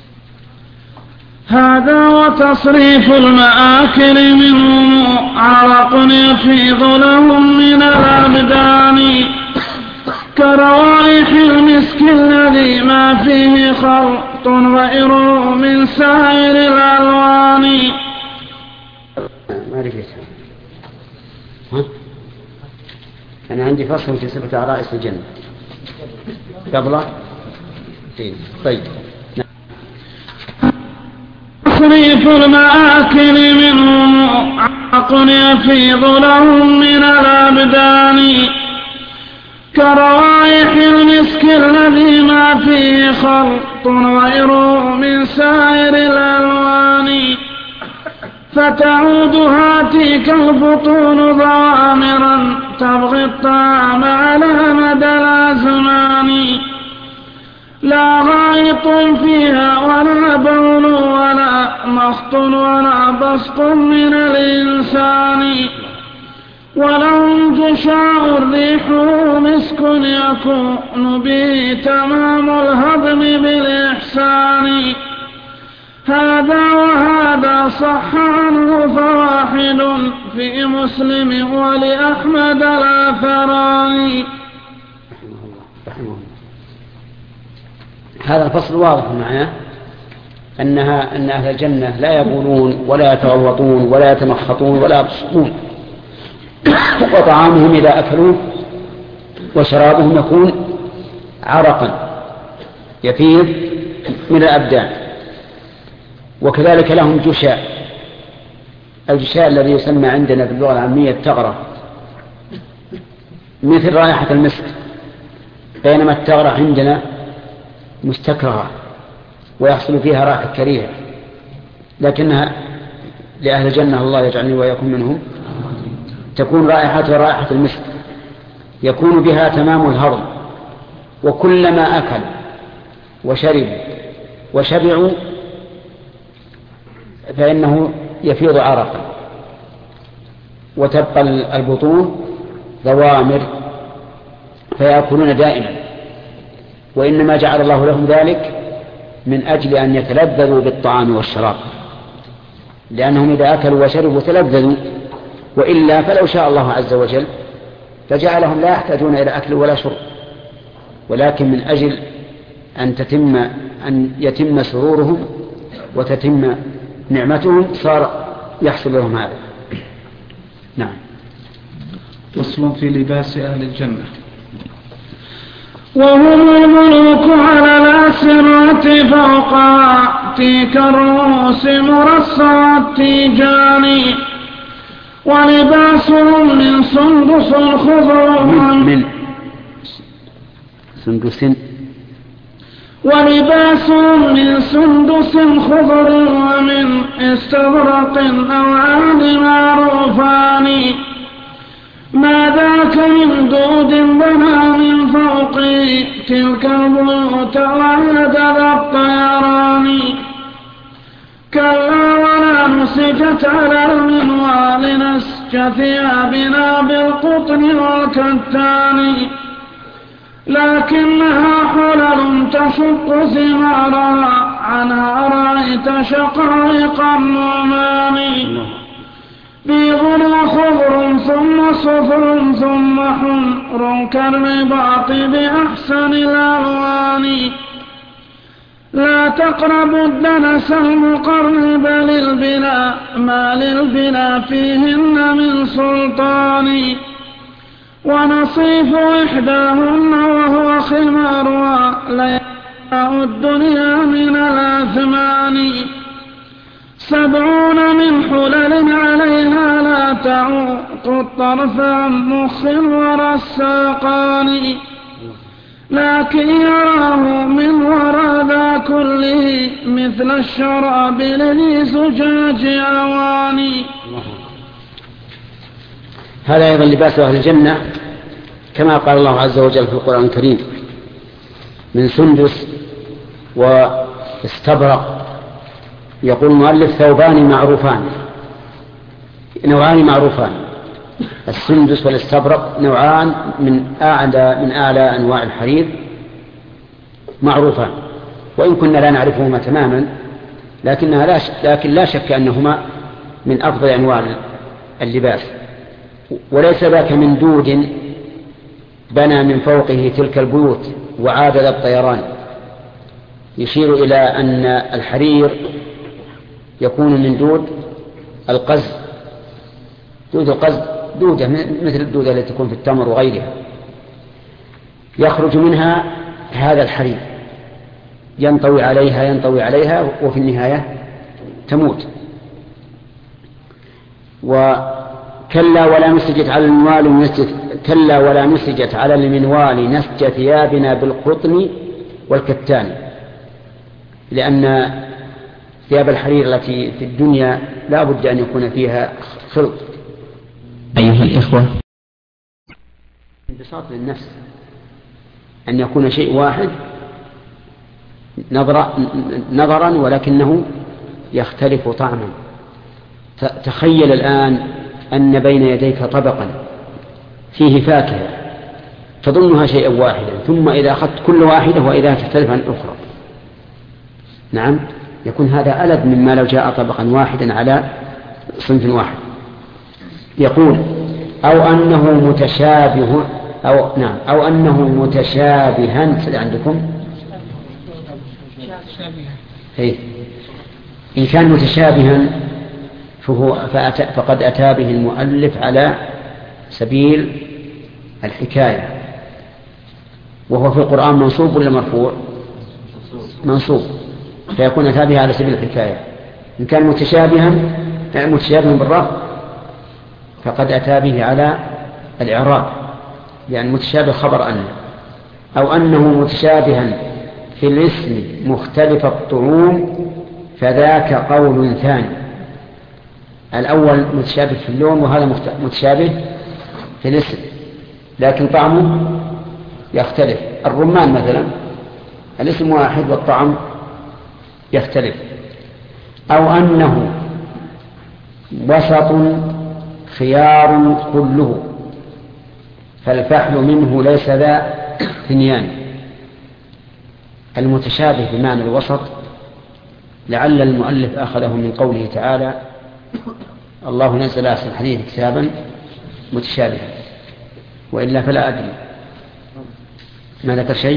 D: هذا وتصريف المآكل منهم عرق يفيض لهم من الأبدان كروائح المسك الذي ما فيه خلط غير من سائر الألوان.
A: ما رفيتها. ها؟ أنا عندي فصل في صفة عرائس الجنة قبله. طيب.
D: تصريف المآكل منهم عرق يفيض لهم من الأبدان كروائح المسك الذي ما فيه خلط غير من سائر الألوان فتعود هاتيك البطون ضامرا تبغي الطعام على مدى الأزمان لا غائط فيها ولا بول ولا مخط ولا بصق من الإنسان ولهم جشاء الريح مسك يكون به تمام الهضم بالإحسان هذا وهذا صح عنه فواحد في مسلم ولأحمد الآثران.
A: هذا الفصل واضح معناه أنها أن أهل الجنة لا يبولون ولا يتغوطون ولا يتمخطون ولا يبصقون وطعامهم إذا أكلوه وشرابهم يكون عرقا يفيض من الأبدان وكذلك لهم جشاء. الجشاء الذي يسمى عندنا باللغة العامية التغرة مثل رائحة المسك، بينما التغرة عندنا مستكرهة ويحصل فيها رائحة كريهة، لكنها لأهل الجنة الله يجعلني ويكون منهم تكون رائحة رائحة المسك يكون بها تمام الهضم، وكلما أكل وشرب وشبعوا فإنه يفيض عرقا وتبقى البطون ضوامر فيأكلون دائما، وإنما جعل الله لهم ذلك من أجل أن يتلذذوا بالطعام والشراب، لأنهم إذا أكلوا وشربوا تلذذوا، وإلا فلو شاء الله عز وجل فجعلهم لا يحتاجون إلى أكل ولا شرب، ولكن من أجل أن تتم أن يتم سرورهم وتتم نعمتهم صار يحصل لهم هذا. نعم.
G: فصل في لباس أهل الجنة.
D: وهم الملوك على الأسرة فوق تيك الرؤوس مرصع التيجان ولباسهم من سندس خضر
A: من سندس
D: ولباسهم من سندس خضر ومن استبرق نوعان معروفان ما ذاك من دود بنى من فوق تلك البيوت وعد ذا الطيران كلا ولا نسجت على المنوال نسج ثيابنا بالقطن والكتان لكنها حلل تشق ثمارها عنها رأيت شقائق النعمان بيض وخضر ثم صفر ثم حمر كالرباط بأحسن الألوان لا تقربوا الدنس المقرب للبنا ما للبنا فيهن من سلطان ونصيف إحداهن وهو خمارها ليأتى الدنيا من الأثمان سبعون من حلل عليها لا تعوق الطرف عن مخ ورساقان لكن يراه من وراء ذا كله مثل الشراب الذي زجاج أواني.
A: هذا أيضا لباس أهل الجنة كما قال الله عز وجل في القرآن الكريم من سندس واستبرق. يقول المؤلف ثوبان معروفان، نوعان معروفان، السندس والاستبرق نوعان من أعلى من أعلى أنواع الحرير معروفان، وإن كنا لا نعرفهما تماما لكنها لا لكن لا شك أنهما من أفضل أنواع اللباس. وليس ذاك من دود بنى من فوقه تلك البيوت وعاد للطيران، يشير إلى أن الحرير يكون من دود القز، دود القز دودة مثل الدودة التي تكون في التمر وغيرها، يخرج منها هذا الحرير ينطوي عليها ينطوي عليها وفي النهاية تموت. وكلا ولا نسجت على المنوال نسجت كلا ولا نسجت على المنوال نسج ثيابنا بالقطن والكتان، لأن ثياب الحرير التي في الدنيا لا بد أن يكون فيها خلط.
H: أيها الإخوة،
A: انبساط للنفس أن يكون شيء واحد نظرا, نظرا ولكنه يختلف طعما. تخيل الآن أن بين يديك طبقا فيه فاكهة تظنها شيئا واحدا، ثم إذا أخذت كل واحدة وإذا تختلف عن الأخرى، نعم يكون هذا ألذ مما لو جاء طبقا واحدا على صنف واحد. يقول أو أنه متشابه أو نعم أو أنه متشابها عندكم إيه؟ إن كان متشابها فهو فأتى فقد أتى به المؤلف على سبيل الحكاية، وهو في القرآن منصوب ولا مرفوع؟ منصوب، فيكون أتى به على سبيل الحكاية. إن كان متشابها يعني متشابها بالرفع فقد أتى به على الإعراب، يعني متشابه خبر أن. أو أنه متشابها في الاسم مختلف الطعوم فذاك قول ثاني. الأول متشابه في اللون وهذا متشابه في الاسم لكن طعمه يختلف. الرمان مثلا الاسم واحد والطعم يختلف. أو أنه وسط خيار كله فالفحل منه ليس ذا ثنيان. المتشابه بمعنى الوسط لعل المؤلف أخذه من قوله تعالى الله نزل أحسن الحديث كتابا متشابها، وإلا فلا أدري ما ذكر شيء.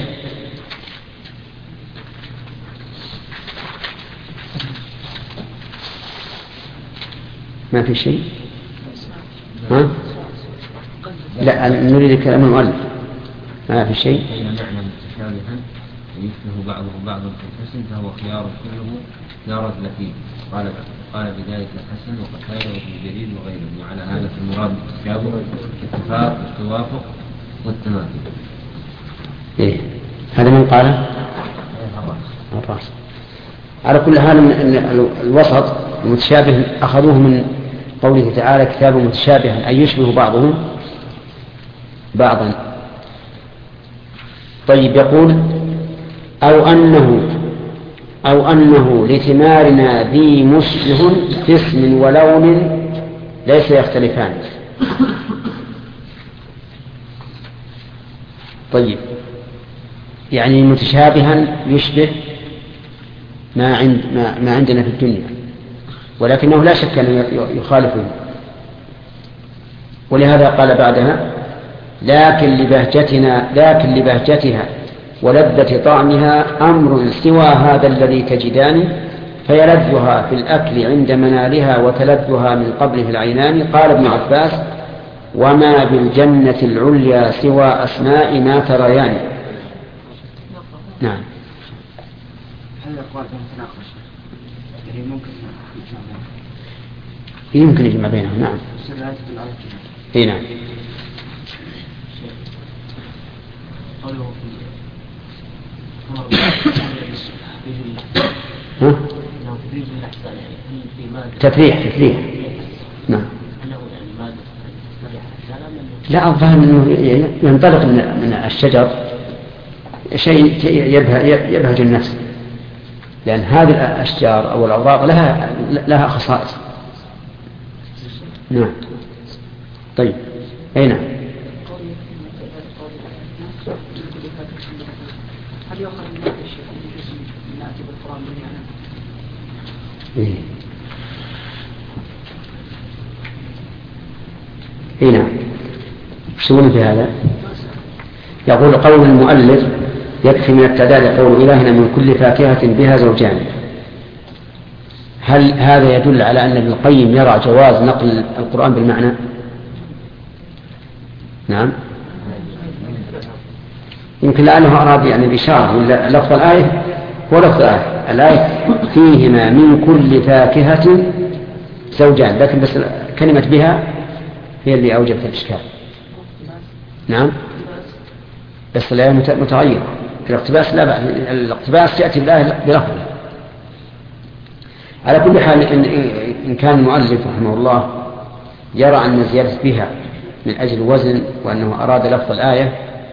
A: ما في شيء ها؟ لا نريد كلام المؤلف. ما في شيء.
B: معنى متشابها ويشبه بعضه بعضا في الحسن فهو خيار كله لا رجل فيه. قال قال بذلك الحسن وقتيبة وابن جرير وغيره. وعلى هذا المراد التشابه الاتفاق والتوافق والتماثل.
A: إيه هذا من قال الراس. على كل حال ان الوسط المتشابه أخذوه من قوله تعالى كتاب متشابه أي يشبه بعضهم بعضا. طيب يقول أو أنه أو أنه لثمارنا ذي مشبه في اسم ولون ليس يختلفان. طيب يعني متشابها يشبه ما, عند ما, ما عندنا في الدنيا، ولكنه لا شك أنه يخالفه. ولهذا قال بعدها لكن لبهجتنا لكن لبهجتها ولذة طعمها أمر سوى هذا الذي تجدان فيلذها في الأكل عند منالها وتلذها من قبله العينان. قال ابن عباس وما بالجنة العليا سوى أسماء ما تريان. نعم.
I: هل الأقوال تناقش؟ يعني ممكن
A: يمكن يجمع بينهم. نعم. اي نعم.
F: قوله في
A: ها؟
F: تدريج الإحسان يعني في مادة
A: تفريح تفريح نعم.
F: أنه يعني مادة تفريح الإحسان.
A: لا الظاهر أنه ينطلق من الشجر شيء يبهج النفس، لأن هذه الأشجار أو الأوراق لها لها خصائص. نعم. طيب أي نعم.
F: هل يؤخذ من هذا الشيء من نأتي بالقرآن من يعني؟
A: إيه. إيه نعم. شو في هذا؟ يقول قول المؤلف يكفي من التعداد قول إلهنا من كل فاكهة بها زوجان. هل هذا يدل على أن ابن القيم يرى جواز نقل القرآن بالمعنى؟ نعم. يمكن لأنه أراد يعني الإشارة لفظ الآية هو لفظ الآية. الآية فيهما من كل فاكهة زوجان، لكن بس كلمة بها هي اللي أوجبت الإشكال. نعم. بس الآية متغيرة. الاقتباس لا بأس، الاقتباس يأتي بالآية بلفظه. على كل حال إن, إن كان المؤلف رحمه الله يرى أن زيادة بها من أجل الوزن وأنه أراد لفظ الآية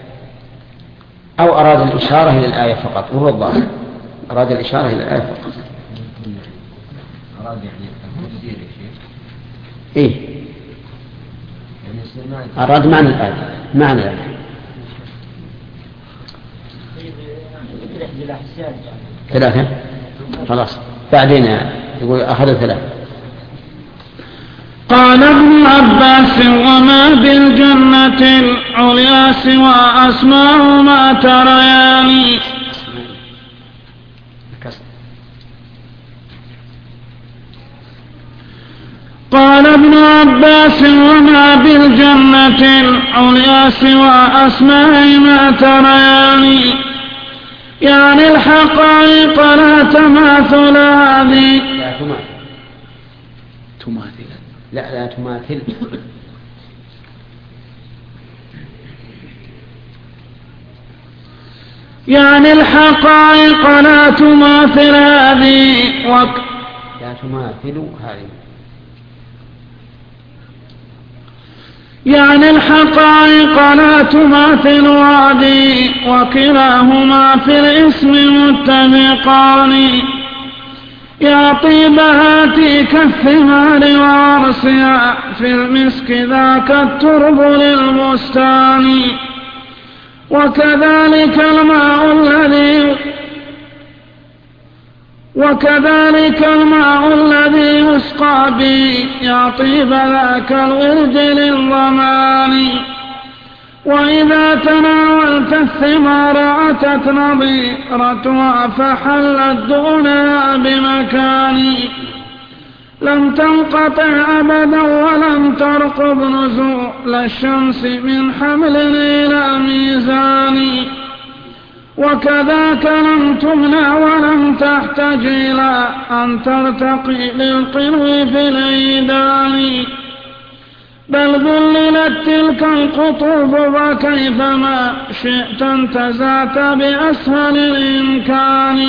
A: أو أراد الإشارة إلى الآية فقط، وهو الظاهر أراد الإشارة إلى الآية فقط.
B: أراد يعني التفسير يا شيخ.
A: إيه. أراد معنى الآية، معنى الآية. ثلاثة خلاص بعدين يقول أخذ ثلاثة.
D: قال ابن عباس وما بالجنة العليا سوى أسماء ما تريان. قال ابن عباس وما بالجنة العليا سوى أسماء ما تريان، يعني الحقائق لا تماثل هذه.
A: لا تماثل.
G: تماثل.
A: لا لا تماثل.
D: يعني الحقائق لا تماثل هذه وك...
A: لا تماثل هذه.
D: يعني الحقائق لا تماثل هذه وكلاهما في الاسم متفقان. يا طيب هاتيك الثمار وعرسها في المسك ذاك الترب للبستان. وكذلك الماء الذي وكذلك الماء الذي يسقى به يا طيب ذاك الورد للضمان. وإذا تناولت الثمار أتت نظيرتها فحلت دونها بمكان. لم تنقطع أبدا ولم ترقب نزول الشمس من حمل إلى ميزان. وكذاك لم تمنع ولم تحتج إلى أن ترتقي للقلو في العيدان. بل ذللت تلك القطوب فكيفما شئت انتزعت بأسهل الإمكان.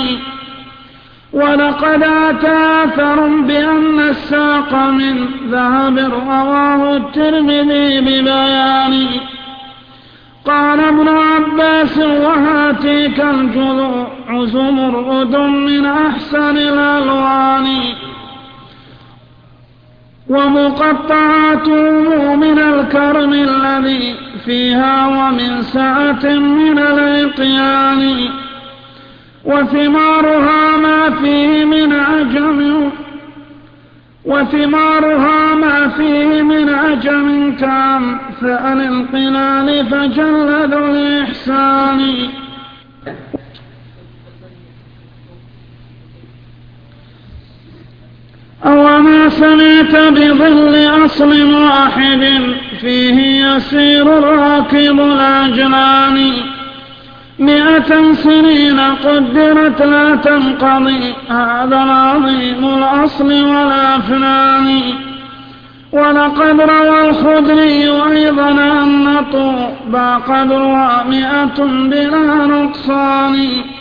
D: ولقد أتى أثر بأن الساق من ذهب رواه الترمذي ببيان. قال ابن عباس وهاتيك الجذوع زمرد من أحسن الألوان. ومقطعاته من الكرم الذي فيها ومن سعة من الإقيان. وثمارها ما فيه من عجم وثمارها ما فيه من عجم كأمثال القلال فجل ذو الإحسان. أوما سمعت بظل أصل واحد فيه يسير الراكب الأجلان. مئة سنين قدرت لا تنقضي هذا العظيم الأصل والأفنان. ولقد روى الخدري أيضا أن طوبى قدرها مئة بلا نقصان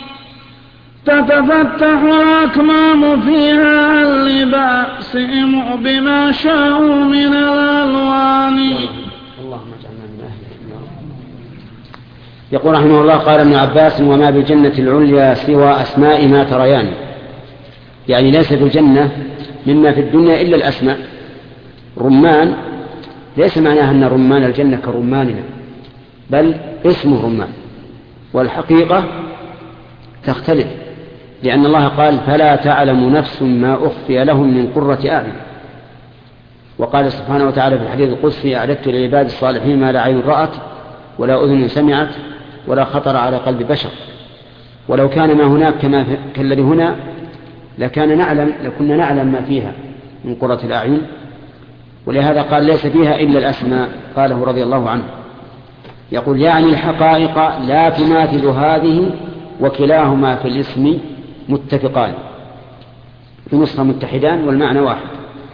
D: تتفتح الأكمام فيها لباسهم بما شاءوا من الألوان.
A: اللهم اجعلنا من أهله. يقول رحمه الله قال ابن عباس وما بالجنة العليا سوى أسماء ما تريان، يعني ليس في الجنة مما في الدنيا إلا الأسماء. رمان ليس معناها أن رمان الجنة كرماننا، بل اسمه رمان، والحقيقة تختلف، لأن الله قال فلا تعلم نفس ما أخفي لهم من قرة أعين. وقال سبحانه وتعالى في الحديث القدسي أعددت للعباد الصالحين ما لا عين رأت ولا أذن سمعت ولا خطر على قلب بشر. ولو كان ما هناك كما كالذي هنا لكان نعلم لكنا نعلم ما فيها من قرة الأعين، ولهذا قال ليس فيها إلا الأسماء. قاله رضي الله عنه يقول يعني الحقائق لا تماثل هذه وكلاهما في الاسم متفقان، في نسخة متحدان والمعنى واحد.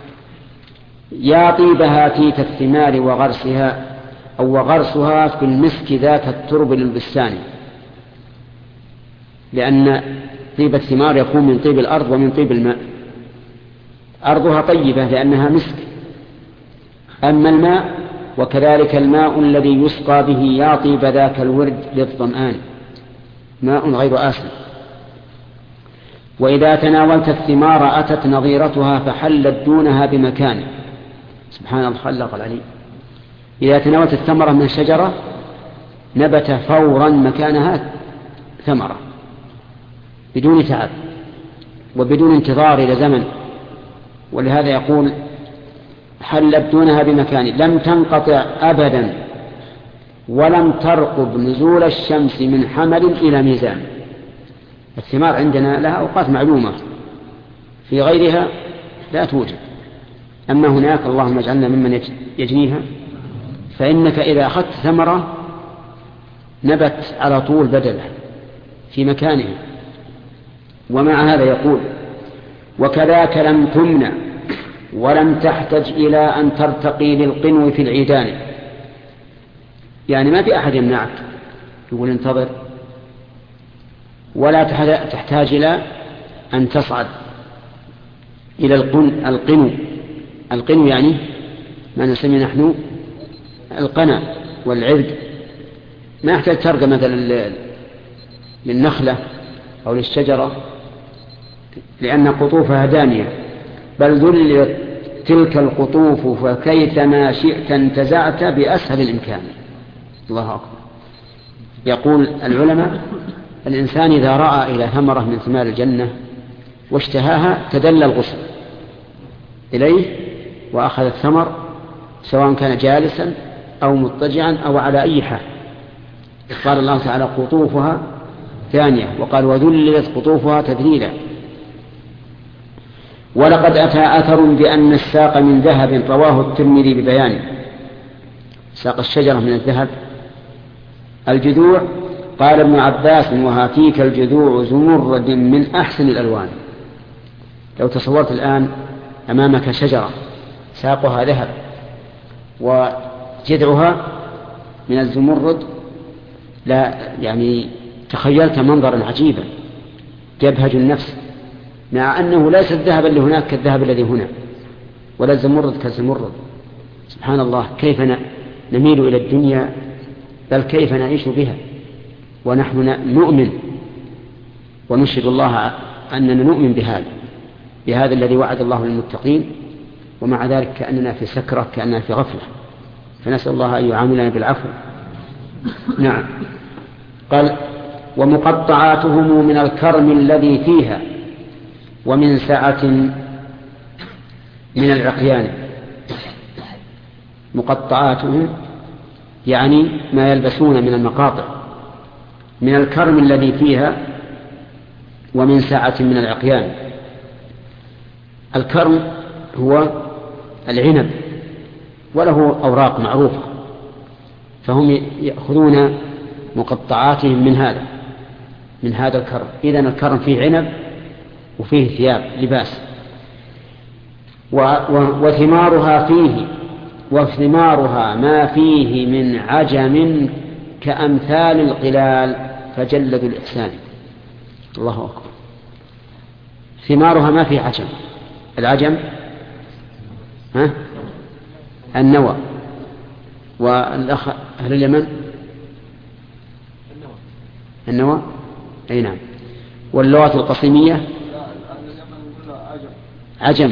A: يا طيبها تيت الثمار وغرسها أو وغرسها في المسك ذاك الترب للبستان، لأن طيب الثمار يكون من طيب الأرض ومن طيب الماء. أرضها طيبة لأنها مسك، أما الماء وكذلك الماء الذي يسقى به يا طيب ذاك الورد للظمآن، ماء غير آسن. وإذا تناولت الثمار أتت نظيرتها فحلت دونها بمكان. سبحان الله خلق العليم. إذا تناولت الثمرة من الشجرة نبت فورا مكانها ثمرة بدون تعب وبدون انتظار إلى زمن، ولهذا يقول حلت دونها بمكان لم تنقطع أبدا ولم ترقب نزول الشمس من حمل إلى ميزان. الثمار عندنا لها أوقات معلومة، في غيرها لا توجد. أما هناك اللهم اجعلنا ممن يجنيها، فإنك إذا أخذت ثمرة نبت على طول بدله في مكانه. ومع هذا يقول وكذاك لم تمنع ولم تحتج إلى أن ترتقي للقنو في العيدان، يعني ما في أحد يمنعك يقول انتظر، ولا تحتاج إلى أن تصعد إلى القنو. القنو يعني ما نسمي نحن القنا والعرق، ما يحتاج ترقى مثلا للنخلة أو للشجرة لأن قطوفها دانية، بل ذلت تلك القطوف فكيفما شئت انتزعت بأسهل الإمكان. الله أكبر. يقول العلماء الإنسان إذا رأى إلى ثمرة من ثمار الجنة واشتهاها تدلى الغصن إليه وأخذ الثمر سواء كان جالسا أو مضطجعا أو على أي حال. قال الله تعالى قطوفها ثانية، وقال وذللت قطوفها تذليلا. ولقد أتى أثر بأن الساق من ذهب رواه الترمذي ببيانه. ساق الشجرة من الذهب. الجذوع قال ابن عباس وهاتيك الجذوع زمرد من أحسن الألوان. لو تصورت الآن أمامك شجرة ساقها ذهب وجذعها من الزمرد، لا يعني تخيلت منظرا عجيبا يبهج النفس، مع أنه ليس الذهب اللي هناك كالذهب الذي هنا ولا الزمرد كالزمرد. سبحان الله، كيف نميل إلى الدنيا، بل كيف نعيش بها ونحن نؤمن ونشهد الله أننا نؤمن بهذا بهذا الذي وعد الله للمتقين، ومع ذلك كأننا في سكرة كأننا في غفلة، فنسأل الله أن يعاملنا بالعفو. نعم. قال ومقطعاتهم من الكرم الذي فيها ومن سعة من العقيان. مقطعاتهم يعني ما يلبسون من المقاطع، من الكرم الذي فيها ومن سعة من العقيان. الكرم هو العنب وله أوراق معروفة، فهم يأخذون مقطعاتهم من هذا من هذا الكرم. إذن الكرم فيه عنب وفيه ثياب لباس. وثمارها فيه وثمارها ما فيه من عجم كأمثال القلال فجلد الإحسان. الله أكبر. ثمارها ما فيه عجم. العجم ها؟ النوى. والأخ أهل اليمن النوى أي نعم. واللغة القصيمية عجم.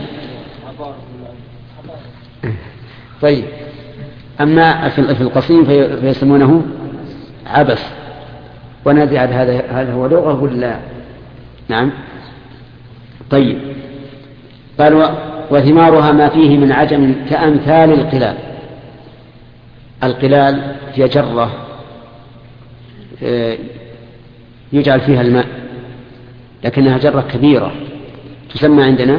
A: طيب أما في القصيم فيسمونه عبس. ونزع هذا هذا هو لغة ولا نعم. طيب قال وثمارها ما فيه من عجم كأمثال القلال. القلال هي جرة يجعل فيها الماء لكنها جرة كبيرة تسمى عندنا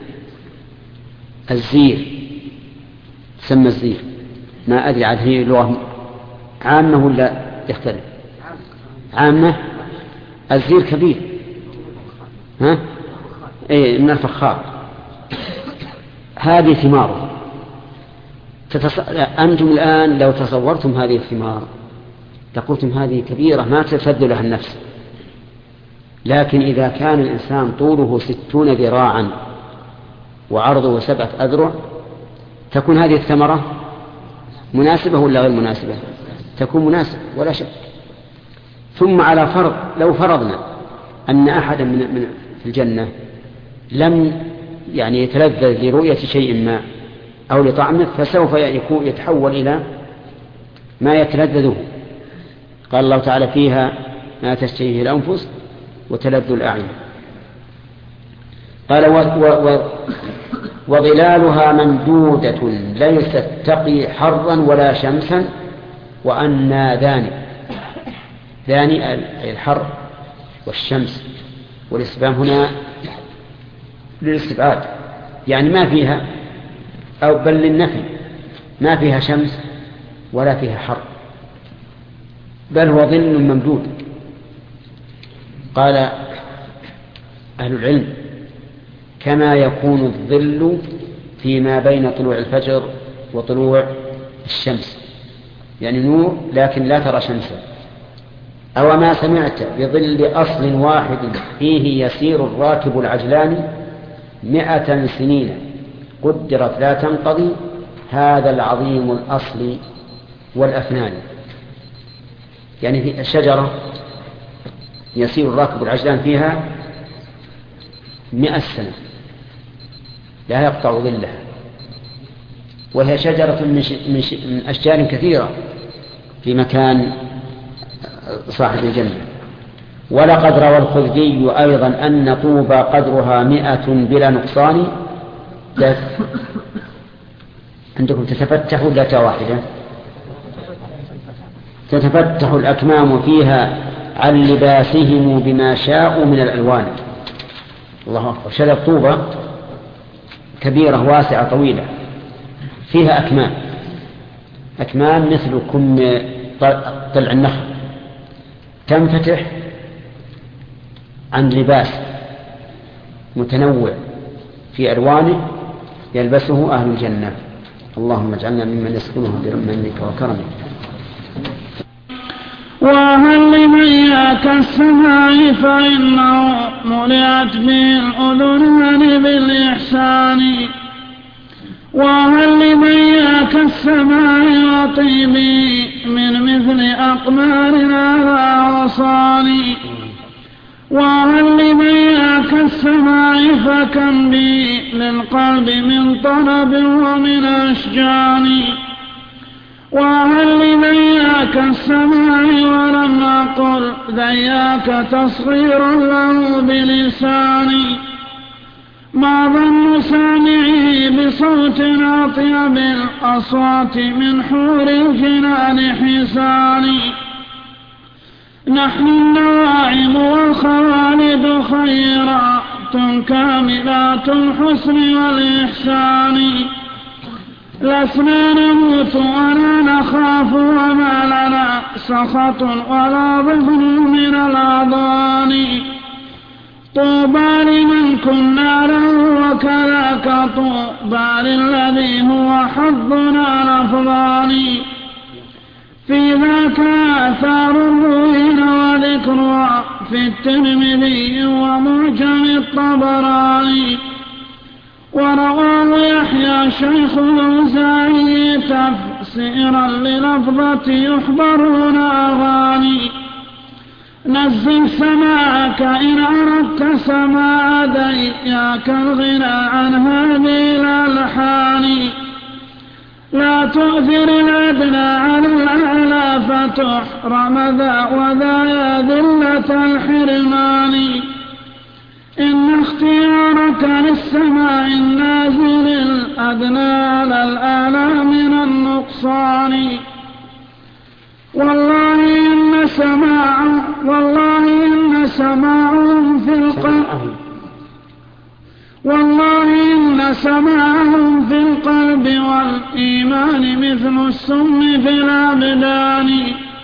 A: الزير. تسمى الزير. ما أدري عاد هي لغة عامة ولا يختلف؟ عامة. الزير كبير ها؟ إيه من الفخار. هذه ثماره. تتص... أنتم الآن لو تصورتم هذه الثمار لقلتم هذه كبيرة ما تفد لها النفس. لكن إذا كان الإنسان طوله ستون ذراعا وعرضه سبعة أذرع تكون هذه الثمرة مناسبة ولا غير مناسبة؟ تكون مناسبة ولا شك. ثم على فرض لو فرضنا أن أحدا من من في الجنة لم يعني يتلذذ لرؤية شيء ما أو لطعمه فسوف يكون يتحول إلى ما يتلذذه. قال الله تعالى فيها ما تشتهيه الأنفس وتلذ الأعين. قال و و و وظلالها ممدودة ليست تقي حرا ولا شمسا وأنى ذاني. ذاني أي الحر والشمس والاستفهام هنا للاستبعاد يعني ما فيها أو بل للنفي ما فيها شمس ولا فيها حر بل هو ظل ممدود. قال أهل العلم كما يكون الظل فيما بين طلوع الفجر وطلوع الشمس يعني نور لكن لا ترى شمسا. أو ما سمعت بظل أصل واحد فيه يسير الراكب العجلان مئة سنين قدرت لا تنقضي هذا العظيم الأصل والأفنان. يعني في الشجرة يسير الراكب العجلان فيها مئة سنة لا يقطع ظلها وهي شجرة من أشجار كثيرة في مكان صاحب الجنة. ولقد روى الخلدي أيضا أن طوبى قدرها مئة بلا نقصان عندكم تتفتح ذات واحدة تتفتح الأكمام فيها عن لباسهم بما شاءوا من الألوان. الله أكبر. شجرة طوبى كبيرة واسعة طويلة فيها أكمام. أكمام مثل كم طلع النخل تنفتح عن لباس متنوع في ألوانه يلبسه أهل الجنة. اللهم اجعلنا ممن يسكنهم برحمتك وكرمك.
D: وهل لمن يأتى السماء فإنه ملئت به الأذنان بالإحسان وهل لمن يأتى السماء وطيبي من مثل أقمارنا لا وصاني وهل لمن يأتى السماء فكم بي للقلب من طلب ومن أشجان وهل لمن يأتى السماء ولم أقل ذياك تصغيرا له بلساني ما ظن سامعه بصوت أطيب الأصوات من حور الجنان حساني نحن النواعم والخوالد خيرات كاملات الحسن والإحسان لسنا نموت ولا نخاف وما لنا سخط ولا ظهر من الأضان طوبى لمن كنا له وكذاك طوبى للذي هو حظنا الأفضل في ذاك آثار الروين وذكرها في الترمذي ومعجم الطبراني ورواه يحيى شيخ الأوزاعي تفسيرا للفظة يحضرون أغاني نزل سماعك إن أردت سماع دياك الغنى عن هذه الألحان لا تؤثر الأدنى على الأعلى فتحرم ذا وذا يا ذلة الحرمان إن اختيارك للسماع النازل الأدنى على الأعلى من النقصان والله إن سماع والله إن سماعهم في القلب والله إن سماعهم في القلب والإيمان مثل السم في الأبدان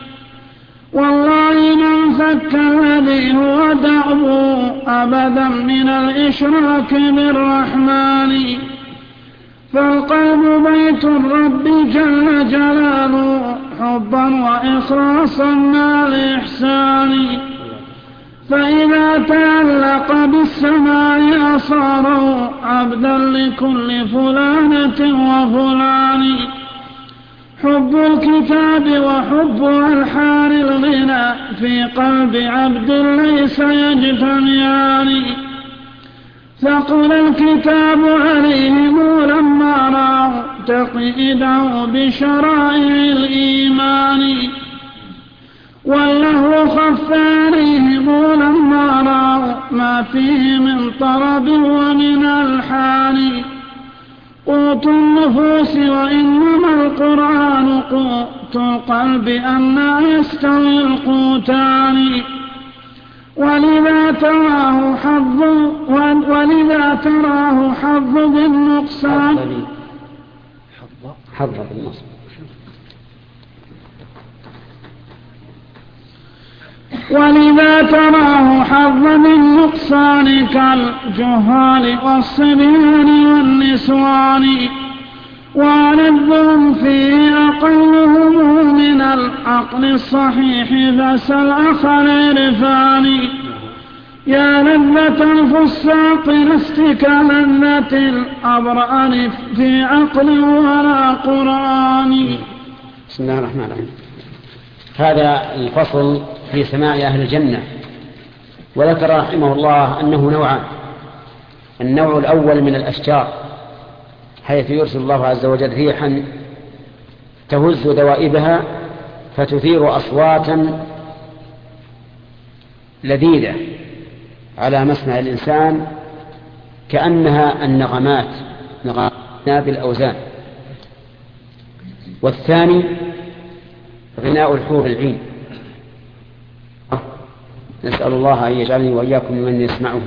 D: والله من فك الذي هو دعوه أبدا من الإشراك بالرحمن فالقلب بيت الرب جل جلاله حبا وإخلاصا مع الإحسان فإذا تعلق بالسماء صار عبدا لكل فلانة وفلان حب الكتاب وحب ألحان الغنى في قلب عبد ليس يجتمعان ثقل الكتاب عليهم لما رأوا تقييده بشرائع الإيمان واللهو خف عليهم لما رأوا ما فيه من طرب ومن ألحان قوت النفوس وإنما القرآن قوت القلب أن يستوي القوتان ولذا تراه حظ ولذا تراه حظ بالنقصان
A: حظ بالنصب
D: ولذا تراه حظ بالنقصان كالجهال والصبيان والنسوان ولذهم فيه أقلهم من العقل الصحيح فسل أخ العرفان يا لذة الفساق لستك لذة الأبرار في عقل ولا قرآن.
A: بسم الله الرحمن الرحيم. هذا الفصل في سماع أهل الجنة وذكر رحمه الله أنه نوعان. النوع الأول من الأشجار حيث يرسل الله عز وجل ريحا تهز دوائبها فتثير أصواتا لذيذة على مسمع الإنسان كأنها النغمات نغمات بالأوزان. والثاني غناء الحور العين، نسأل الله أن يجعلني وإياكم ممن يسمعه.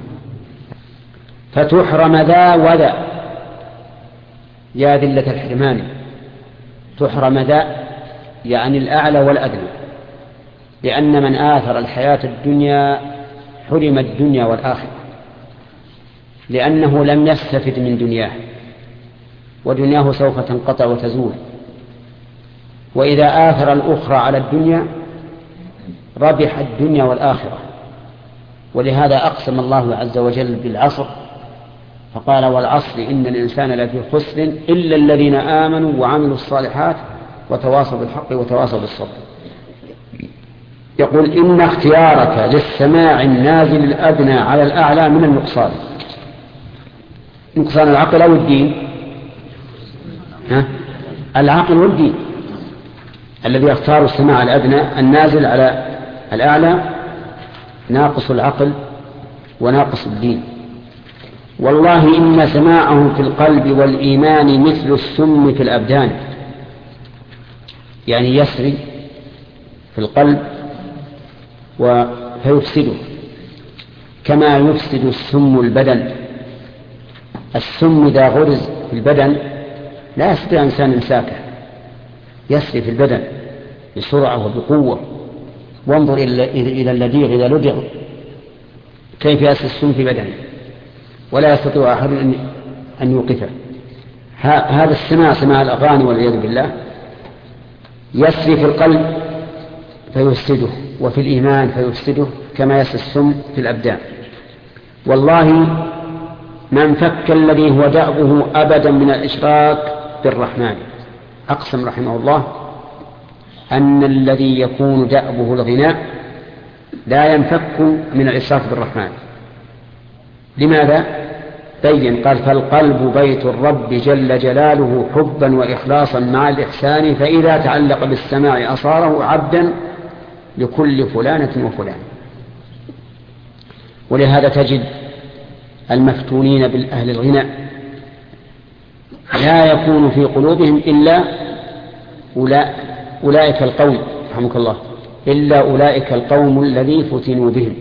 A: فتحرم ذا وذا يا ذلة الحرمان، تحرم ذا يعني الأعلى والأدنى، لأن من آثر الحياة الدنيا حرم الدنيا والآخرة، لأنه لم يستفد من دنياه، ودنياه سوف تنقطع وتزول. وإذا آثر الأخرى على الدنيا ربح الدنيا والآخرة. ولهذا أقسم الله عز وجل بالعصر فقال والعصر إن الإنسان لفي خسر إلا الذين آمنوا وعملوا الصالحات وتواصوا بالحق وتواصوا بالصبر. يقول إن اختيارك للسماع النازل الأدنى على الأعلى من النقصان، نقصان العقل أو الدين؟ ها؟ العقل والدين. الذي يختار السماع الأدنى النازل على الأعلى ناقص العقل وناقص الدين. والله إن سماعه في القلب والإيمان مثل السم في الأبدان، يعني يسري في القلب فيفسده كما يفسد السم البدن. السم إذا غرز في البدن لا يستطيع إنسان إمساكه، يسري في البدن بسرعة وبقوة. وانظر إلى اللديغ إذا لدغ كيف يسري السم في بدنه ولا يستطيع أحد أن يوقفه. هذا السماع، سماع الأغاني والعياذ بالله، يسري في القلب فيفسده، وفي الإيمان فيفسده، كما يسري السم في الأبدان. والله ما انفك الذي هو دأبه أبدا من الإشراك بالرحمن. أقسم رحمه الله أن الذي يكون دأبه الغناء لا ينفك من الإشراك بالرحمن. لماذا؟ بين، قال: فالقلب بيت الرب جل جلاله حبا وإخلاصا مع الإحسان، فإذا تعلق بالسماع أصاره عبدا لكل فلانة وفلان. ولهذا تجد المفتونين بالأهل الغناء لا يكون في قلوبهم إلا أولئك القوم، رحمك الله، إلا أولئك القوم الذي فتنوا بهم،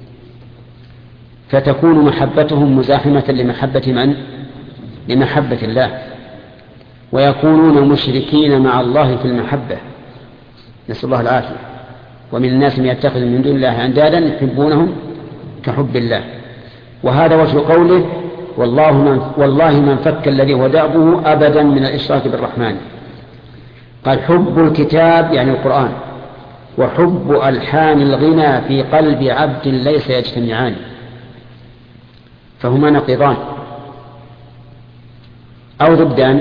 A: فتكون محبتهم مزاحمة لمحبة من؟ لمحبة الله، ويكونون مشركين مع الله في المحبة، نسأل الله العافية. ومن الناس من يتخذ من دون الله أندادا يحبونهم كحب الله. وهذا وجه قوله: والله من, والله من فك الذي هو دأبه أبدا من الإشراك بالرحمن. قال: حب الكتاب يعني القرآن، وحب ألحان الغنى في قلب عبد ليس يجتمعان، فهما نقيضان أو ضدان.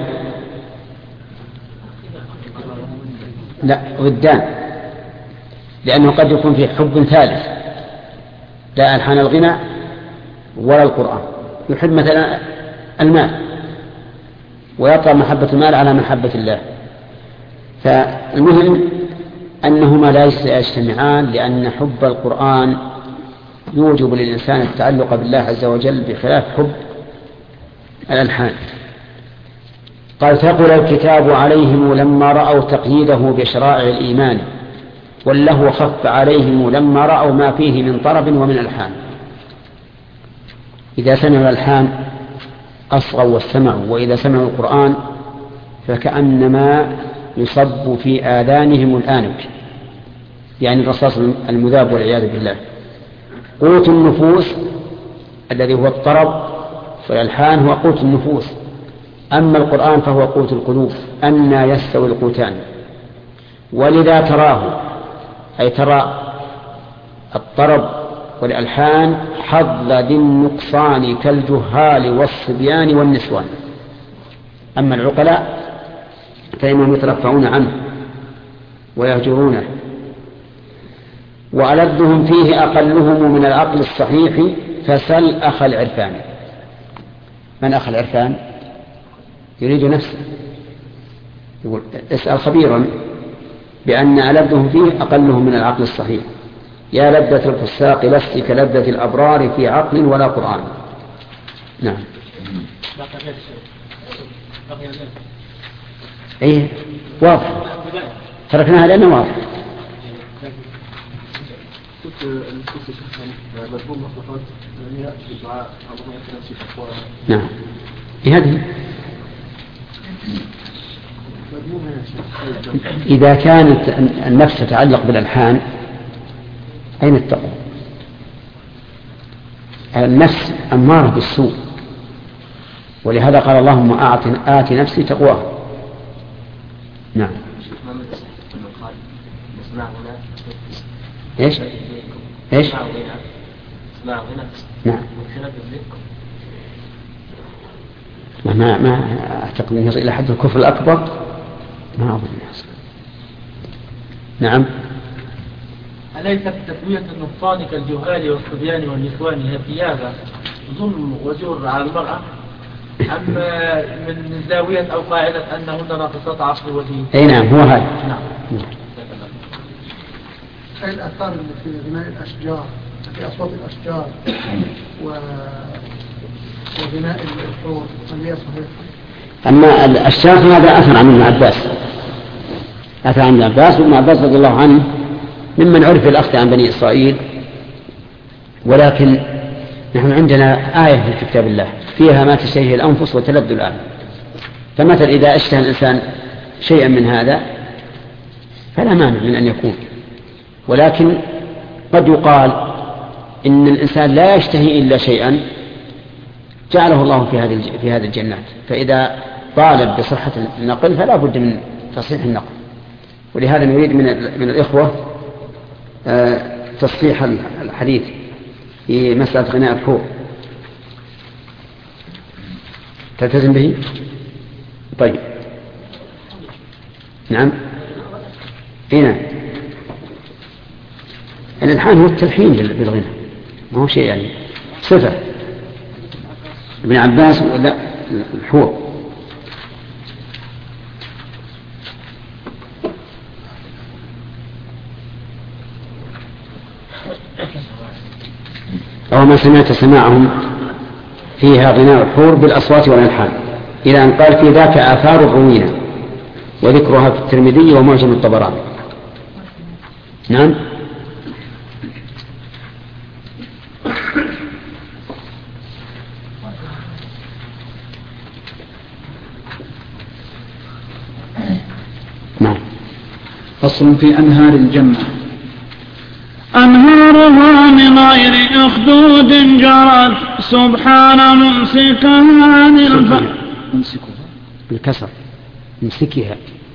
A: لا، ضدان، لأنه قد يكون فيه حب ثالث لا ألحان الغنى ولا القرآن. يحب مثلا المال ويطلب محبة المال على محبة الله. فالمهم أنهما لا يجتمعان، لأن حب القرآن يوجب للإنسان التعلق بالله عز وجل بخلاف حب الألحان. قال: ثقل الكتاب عليهم لما رأوا تقييده بشرائع الإيمان، واللهو خف عليهم لما رأوا ما فيه من طرب ومن ألحان. إذا سمعوا الألحان أصغوا واستمعوا، وإذا سمعوا القرآن فكأنما يصب في آذانهم الآنك، يعني الرصاص المذاب والعياذ بالله. قوت النفوس الذي هو الطرب والألحان هو قوت النفوس، أما القرآن فهو قوت القلوب. أنى يستوي القوتان؟ ولذا تراه، أي ترى الطرب والألحان حظ ذي النقصان كالجهال والصبيان والنسوان. أما العقلاء فإنهم يترفعون عنه ويهجرونه. وألذهم فيه أقلهم من العقل الصحيح، فسل أخ العرفان. من أخ العرفان؟ يريد نفسه، يقول: اسأل خبيرا بأن ألذهم فيه أقلهم من العقل الصحيح. يا لذة الفساق لست كلذة الأبرار في عقل ولا قرآن. نعم. ايه واضح، تركناها لأنه واضح. نعم، هذه إذا كانت النفس تتعلق بالألحان أين التقوى؟ النفس أمارة بالسوء، ولهذا قال: اللهم آت نفسي تقواها. نعم. ايش ايش نعم. ما ما اعتقد انه يصل الى حد الكفر الاكبر، ما اظن يصل. نعم.
E: أليست تسوية النقصان كالجهال والصبيان والنسوان هي في هذا ظلم وجور على المرأة، أم من زاوية أو قاعدة أنهن ناقصات عقل ودين؟
A: أي نعم، هو هذا.
E: نعم.
C: هذه الآثار اللي في غناء الأشجار، في أصوات الأشجار و... وغناء الحور، اللي هي صحيحة.
A: أما الأشجار هذا أثر عن ابن عباس، أثر عن ابن عباس، وابن عباس رضي الله عنه ممن عرف الأخذ عن بني إسرائيل. ولكن نحن عندنا آية في كتاب الله فيها ما تشتهيه الأنفس وتلذ الأعين، فمثل إذا اشتهى الإنسان شيئا من هذا فلا مانع من أن يكون، ولكن قد يقال إن الإنسان لا يشتهي إلا شيئا جعله الله في هذه في هذه الجنات. فإذا طالب بصحة النقل فلا بد من تصحيح النقل. ولهذا نريد من من الإخوة تصحيح الحديث في مسألة غناء الحور. تلتزم به؟ طيب. نعم. هنا الإلحان هو التلحين بالغنى، ما هو شيء يعني صفة. ابن عباس لا الحور. أو ما سمعت سماعهم فيها غناء الحور بالأصوات والألحان، إلى أن قال في ذاك آثار روينة، وذكرها في الترمذي ومعجم الطبراني. نعم. نعم.
G: فصل في أنهار الجنة.
D: أنهارها من غير أخدود جرت سبحان ممسكها عن الف
A: ممسكها بالكسر ممسكها.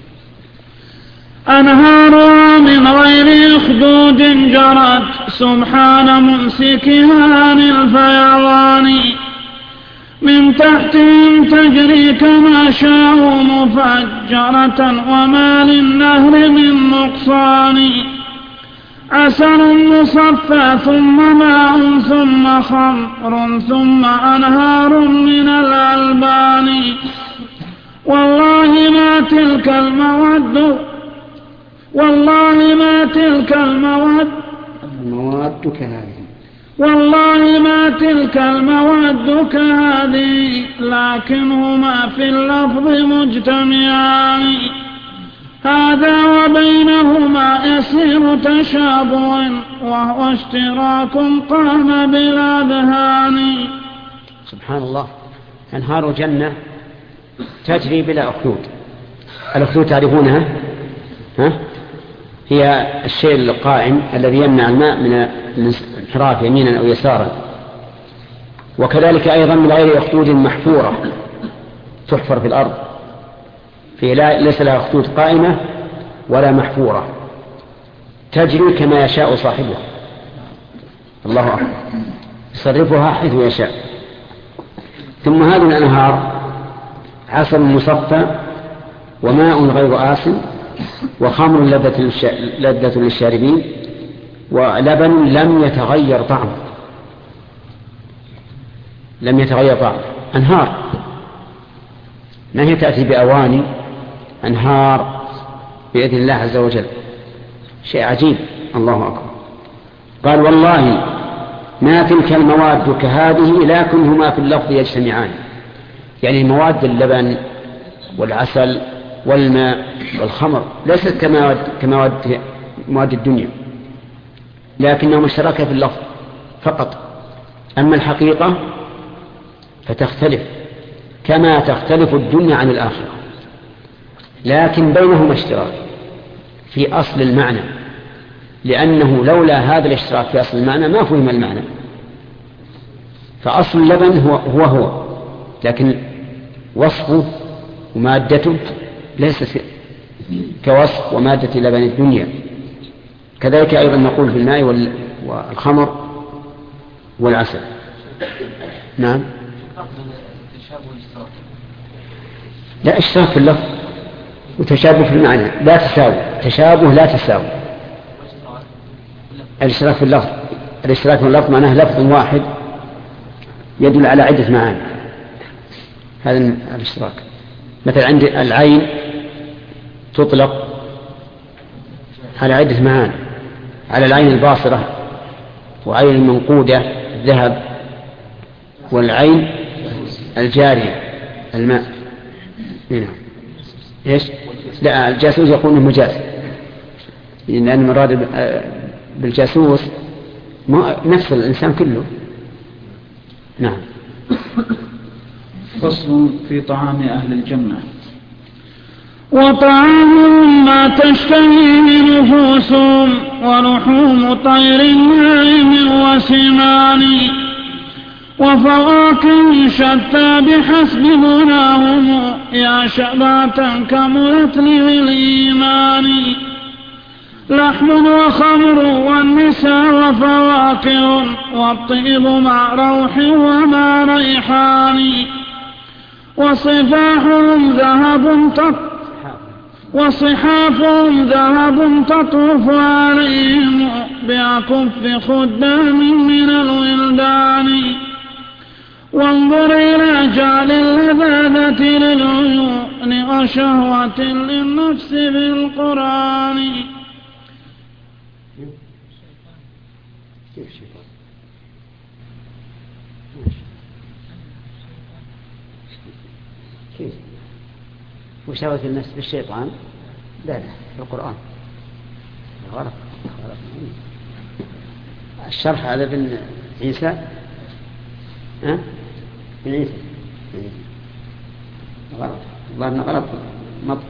D: أنهارها من غير أخدود جرت سبحان ممسكها عن الفيضان من تحتهم تجري كما شاءوا مفجرة وما للنهر من نقصان عسل مصفى ثم ماء ثم خمر ثم أنهار من الألبان والله ما تلك المواد والله ما تلك المواد
A: المواد كهذه
D: والله ما تلك المواد كهذه لكنهما في اللفظ مجتمعان هذا وبينهما يسير تشابه وهو اشتراك قام بالأذهان.
A: سبحان الله. أنهار الجنة تجري بلا أخدود. الأخدود تعرفونها؟ ها؟ هي الشيء القائم الذي يمنع الماء من الانحراف يمينا أو يسارا. وكذلك أيضا من غير أخدود محفورة تحفر في الأرض، في ليس لها خطوط قائمة ولا محفورة، تجري كما يشاء صاحبها الله أكبر يصرفها حيث يشاء. ثم هذه الأنهار عسل مصفى وماء غير آسن وخمر لذة للشاربين ولبن لم يتغير طعمه لم يتغير طعمه. أنهار ما هي تأتي بأواني، أنهار بإذن الله عز وجل، شيء عجيب. الله أكبر. قال والله ما تلك المواد كهذه لكنهما في اللفظ يجتمعان، يعني مواد اللبن والعسل والماء والخمر ليست كمواد كمواد مواد الدنيا، لكنها مشتركة في اللفظ فقط، أما الحقيقة فتختلف كما تختلف الدنيا عن الآخرة، لكن بينهما اشتراك في أصل المعنى، لأنه لولا هذا الاشتراك في أصل المعنى ما فهم المعنى. فأصل اللبن هو هو, هو لكن وصفه ومادته ليس كوصف ومادة لبن الدنيا. كذلك أيضا نقول في الماء والخمر والعسل. نعم. لا اشتراك في اللفظ وتشابه في المعنى، لا تساوي، تشابه لا تساوي. الاشتراك في اللفظ الاشتراك في اللفظ معناه لفظ واحد يدل على عدة معاني، هذا الاشتراك. مثل عند العين تطلق على عدة معاني، على العين الباصرة وعين المنقودة الذهب والعين الجارية الماء. هنا ايش؟ لا الجاسوس يقول انه مجاز، لأن المراد بالجاسوس نفس الإنسان كله. نعم.
G: فصل في طعام أهل الجنة.
D: وطعام ما تشتهيه نفوسهم ولحوم طير ناعم وسمان وفواكه شتى بحسب مناهم يا شبعة كملت له الإيمان لحم وخمر والنساء وفواكه والطيب مع روح ومع ريحان وصفاحهم ذهب تط وصحافهم ذهب تطوف عليهم بأكف خدام من الولدان وانظر إلى جعل اللذاذة للعيون وشهوة للنفس بالقرآن.
A: كيف وشهوة النفس بالشيطان؟ لا لا في القرآن غلط. الشرح على ابن عيسى ها ابن عيسى غلط الله انه غلط مطبع.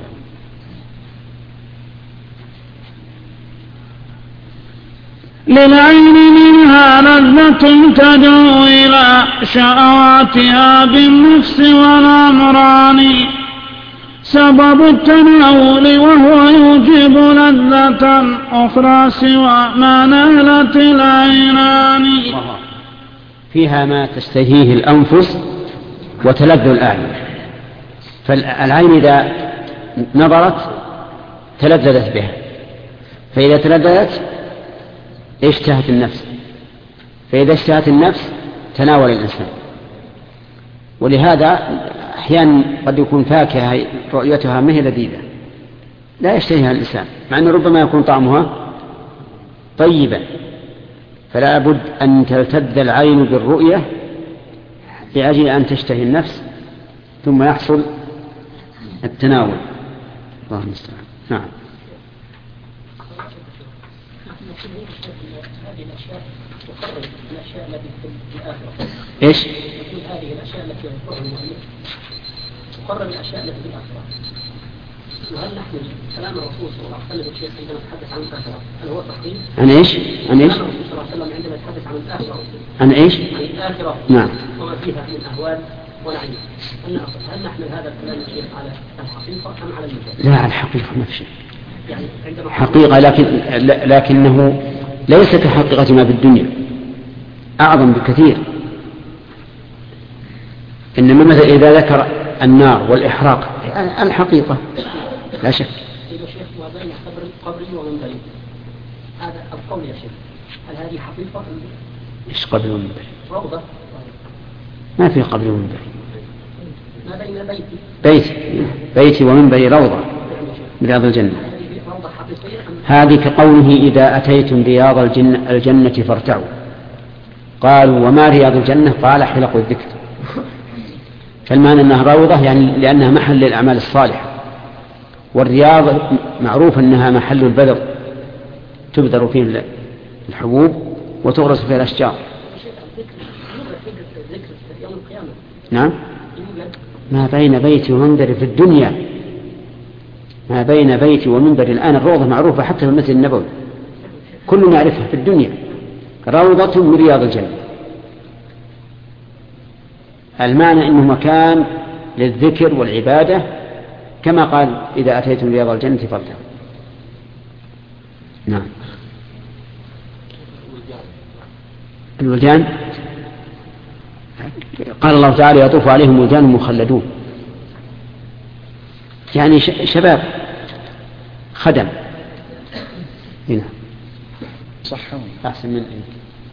D: للعين منها لذة تدعو إلى شهواتها بالنفس والأمران سبب التناول وهو يوجب لذة أخرى سوى ما نالت العينان.
A: فيها ما تستهيه الأنفس وتلذ الأعين. فالعين إذا نظرت تلذذت بها، فإذا تلذذت اشتهت النفس، فإذا اشتهت النفس تناول الإنسان. ولهذا أحيانا قد يكون فاكهة رؤيتها ما هي لذيذة لا يشتهيها الإنسان، مع أنه ربما يكون طعمها طيبا. فلا بد أن تلتذ العين بالرؤية لأجل أن تشتهي النفس ثم يحصل التناول. الله المستعان. نعم. ايش؟
F: هذه الاشياء التي يذكرها المؤلف تقرر الاشياء التي في الاخره. وهل نحن كلام الرسول صلى الله عليه وسلم الشيخ عندما يتحدث عن الاخره هل هو تقديم؟
A: عن ايش؟ عن ايش؟
F: كلام الرسول صلى الله عليه وسلم عندما يتحدث عن الاخره
A: عن ايش؟
F: عن الاخره
A: نعم.
F: وما فيها من اهوال ونعيم. هل نحمل هذا الكلام الشيخ على الحقيقه ام على المجاز؟
A: لا على الحقيقه ما في شيء.
F: يعني عندما
A: حقيقه لكن لكنه ليس كحقيقه ما في الدنيا، اعظم بكثير. إنما مثلا إذا ذكر النار والإحراق الحقيقة لا شك.
F: يا شيخ وبين قبري ومنبري هذا القول يا شيخ هل هذه حقيقة؟
A: إيش قبر ومنبري؟
F: روضة.
A: ما في قبر ومنبري.
F: ما بين بيتي
A: بيتي بيتي ومنبري روضة من رياض الجنة. هذه كقوله إذا أتيتم رياض الجنة, الجنة فارتعوا. قالوا وما رياض الجنة؟ قال حلق الذكر. فالمعنى أنها روضة يعني لأنها محل للأعمال الصالحة. والرياض معروف أنها محل البذر تبذر فيه الحبوب وتغرس فيه الأشجار. نعم. ما بين بيتي ومنبري في الدنيا ما بين بيتي ومنبري الآن الروضة معروفة حتى في المسجد النبوي كل يعرفها في الدنيا روضة من رياض الجنة. المعنى أنه مكان للذكر والعبادة كما قال إذا أتيتم رياض الجنة فارتعوا. نعم. الولدان قال الله تعالى يطوف عليهم ولدان مخلدون يعني شباب خدم. هنا
G: صح
A: أحسن من إيه.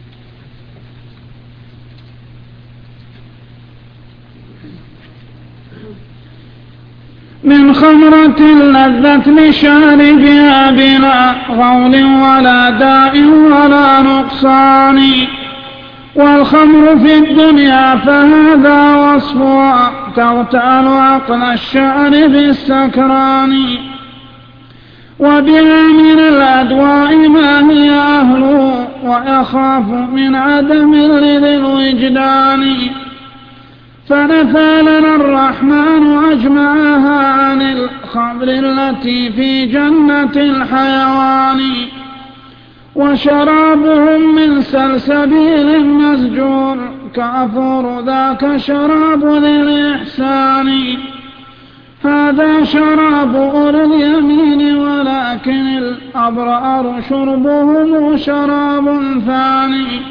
D: من خمرة لذة لشاربها بلا غول ولا داء ولا نقصان. والخمر في الدنيا فهذا وصفها تغتال عقل الشعر بالسكران. وبها من الأدواء ما هي أهله ويخاف من عدم لذي الوجدان. فنفى لنا الرحمن أجمعها عن كالخمر التي في جنة الحيوان، وشرابهم من سلسبيل مسجور كافور ذاك شراب ذي الإحسان. هذا شراب أولي اليمين ولكن الأبرار شربهم شراب ثاني.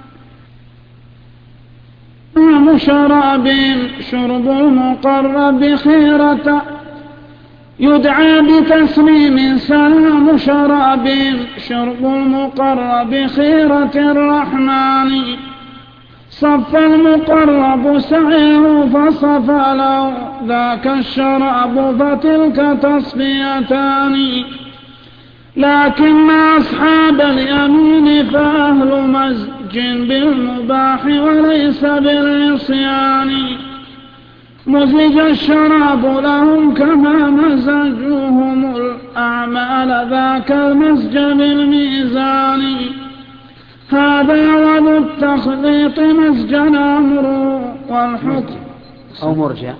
D: نعم شراب شرب المقرب خيرة يدعى بتسليم سلام شراب شرب المقرب خيرة الرحمن. صف المقرب سعيه فصفى له ذاك الشراب فتلك تصفيتان. لكن أصحاب اليمين فأهل مزج بالمباح وليس بالعصيان. مزج الشراب لهم كما مزجوهم الأعمال ذاك المزج بالميزان. هذا وذو التخليط مزجا أمره والحكم
A: أو مرجع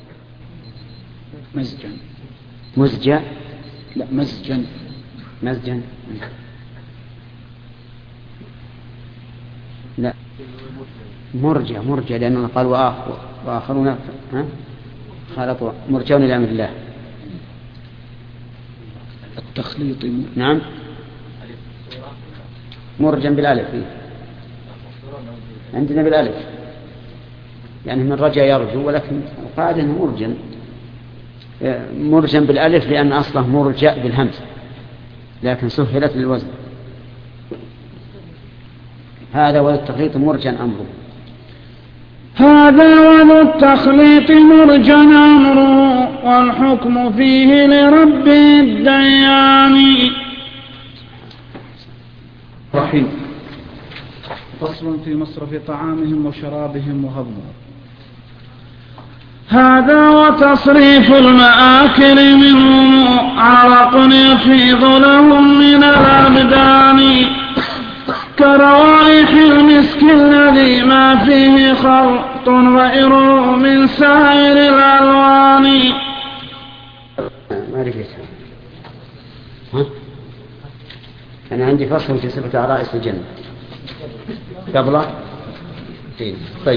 G: مزجا
A: مزجا
G: لا مزجا
A: مزجا لا مرجع مرجع لأنه قال وآخر وآخرون خالطوا مرجعون إلى أمر الله.
G: التخليط
A: نعم مرجا بالألف عندنا بالألف يعني من رجع يرجو، ولكن القاعدة أنه مرجا مرجا بالألف لأن أصله مرجع بالهمز لكن سهلت للوزن. هذا وذو التخليط مرجا أمره.
D: هذا وذو التخليط مرجا أمره والحكم فيه لرب الديان.
G: رحيم. فصل في مصرف طعامهم وشرابهم وهضمهم.
D: هذا وتصريف المآكل منهم عرق يفيض لهم من الأبدان كروائح المسك الذي ما فيه خلط غير من سائر الألوان.
A: ما رفيت ها؟ أنا عندي فصل في صفة عرائس الجنة قبله. طيب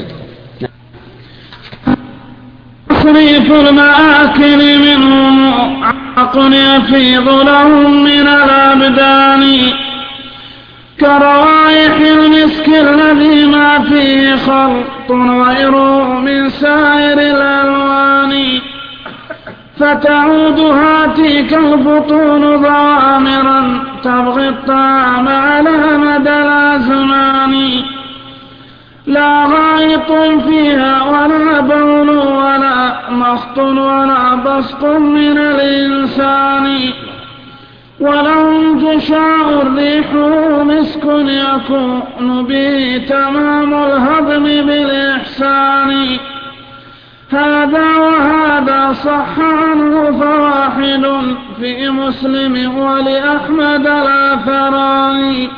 D: تصريف المآكل منهم عرق يفيض لهم من الأبدان كروائح المسك الذي ما فيه خلط غير من سائر الألوان. فتعود هاتيك البطون ضامرا تبغي الطعام على مدى الأزمان. لا غائط فيها ولا بول ولا مخط ولا بسط من الإنسان. ولهم جشاء الريح مسك يكون به تمام الهضم بالإحسان. هذا وهذا صح عنه فواحد في مسلم ولأحمد الآثران.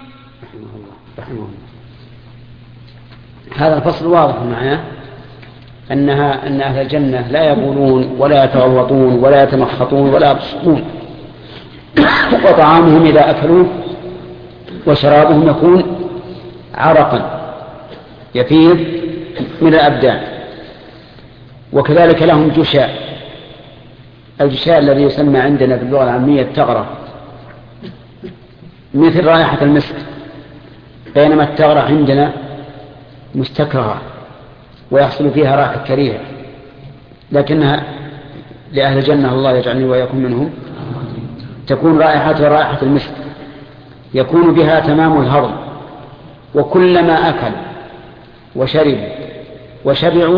A: هذا الفصل واضح معناه أنها أن أهل الجنة لا يبولون ولا يتغوطون ولا يتمخطون ولا يبصقون، وطعامهم إذا أكلوه وشرابهم يكون عرقا يفيض من الأبدان. وكذلك لهم جشاء. الجشاء الذي يسمى عندنا في اللغة العامية التغرة، مثل رائحة المسك، بينما التغرة عندنا مستكرهة ويحصل فيها رائحة كريهة، لكنها لأهل الجنة الله يجعلني ويكون منهم تكون رائحتها رائحة المسك يكون بها تمام الهضم. وكلما أكل وشرب وشبعوا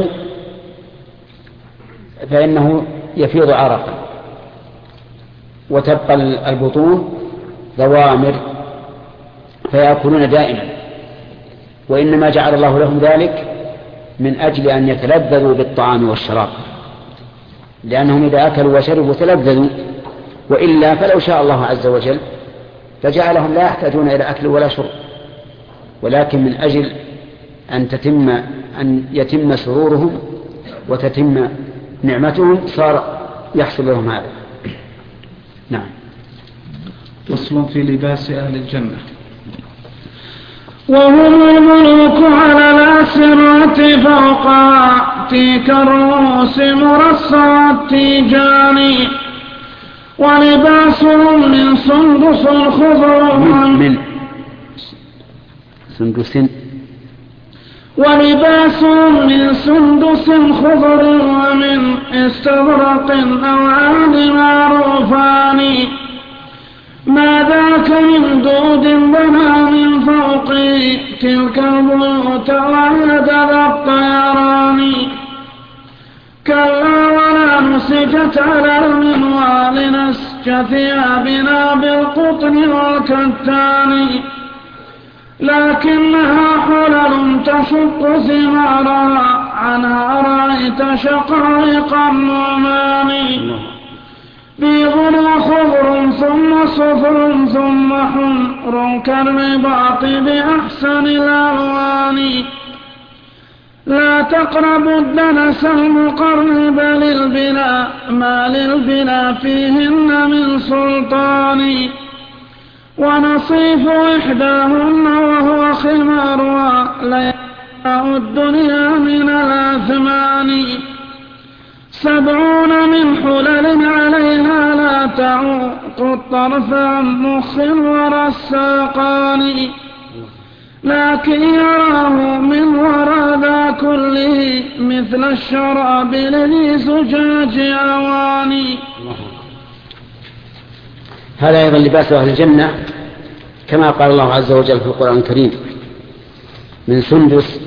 A: فإنه يفيض عرقا وتبقى البطون ضوامر فيأكلون دائما. وإنما جعل الله لهم ذلك من أجل أن يتلذذوا بالطعام والشراب، لأنهم إذا أكلوا وشربوا تلذذوا، وإلا فلو شاء الله عز وجل فجعلهم لا يحتاجون إلى أكل ولا شرب، ولكن من أجل أن تتم أن يتم سرورهم وتتم نعمتهم صار يحصل لهم هذا. نعم.
G: فصل في لباس أهل الجنة.
D: وهم الملوك على الأسرة فوق تلك الرؤوس مرصعة تيجان ولباسهم من سندس خضر
A: من سندس
D: ولباسهم من سندس خضر ومن استبرق نوعان معروفان ما ذاك من دود بنى من فوق تلك البيوت وعد ذا الطيران كلا ولا نسجت على المنوال نسج ثيابنا بالقطن والكتان لكنها حلل تشق ثمارها عنها رأيت شقائق النعمان بيض وخضر ثم صفر ثم حمر كالرباط بأحسن الألوان لا تقربوا الدنس المقرب للبناء ما للبناء فيهن من سلطان ونصيف إحداهن وهو خمارها ليأتى الدنيا من الأثمان سبعون من حلل عليها لا تعوق الطرف عن مخ ورساقان لكن يراه من وراء ذا كله مثل الشراب لذي زجاج أواني.
A: هذا أيضا لباس أهل الجنة كما قال الله عز وجل في القرآن الكريم من سندس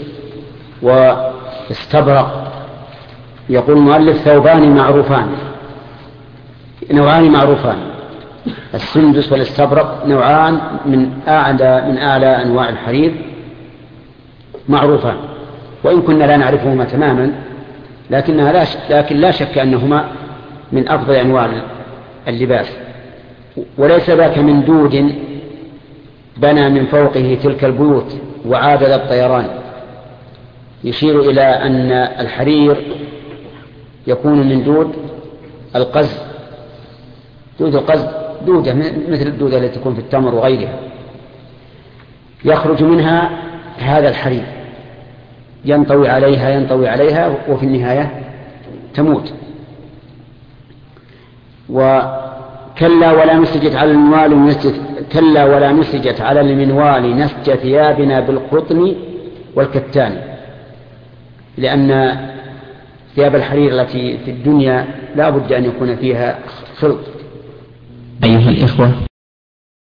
A: واستبرق. يقول المؤلف ثوبان معروفان نوعان معروفان السندس والاستبرق نوعان من أعلى من أعلى أنواع الحرير معروفان وإن كنا لا نعرفهما تماما لكنها لا لكن لا شك أنهما من أفضل أنواع اللباس وليس ذاك من دود بنى من فوقه تلك البيوت وعاد ذا الطيران يشير إلى أن الحرير يكون من دود القز دود القز دودة مثل الدودة التي تكون في التمر وغيرها يخرج منها هذا الحرير ينطوي عليها ينطوي عليها وفي النهاية تموت. وكلا ولا نسجت على المنوال نسجت كلا ولا نسجت على المنوال نسج ثيابنا بالقطن والكتان لأن ثياب الحرير التي في الدنيا لا بد أن يكون فيها خلط.
H: أيها الإخوة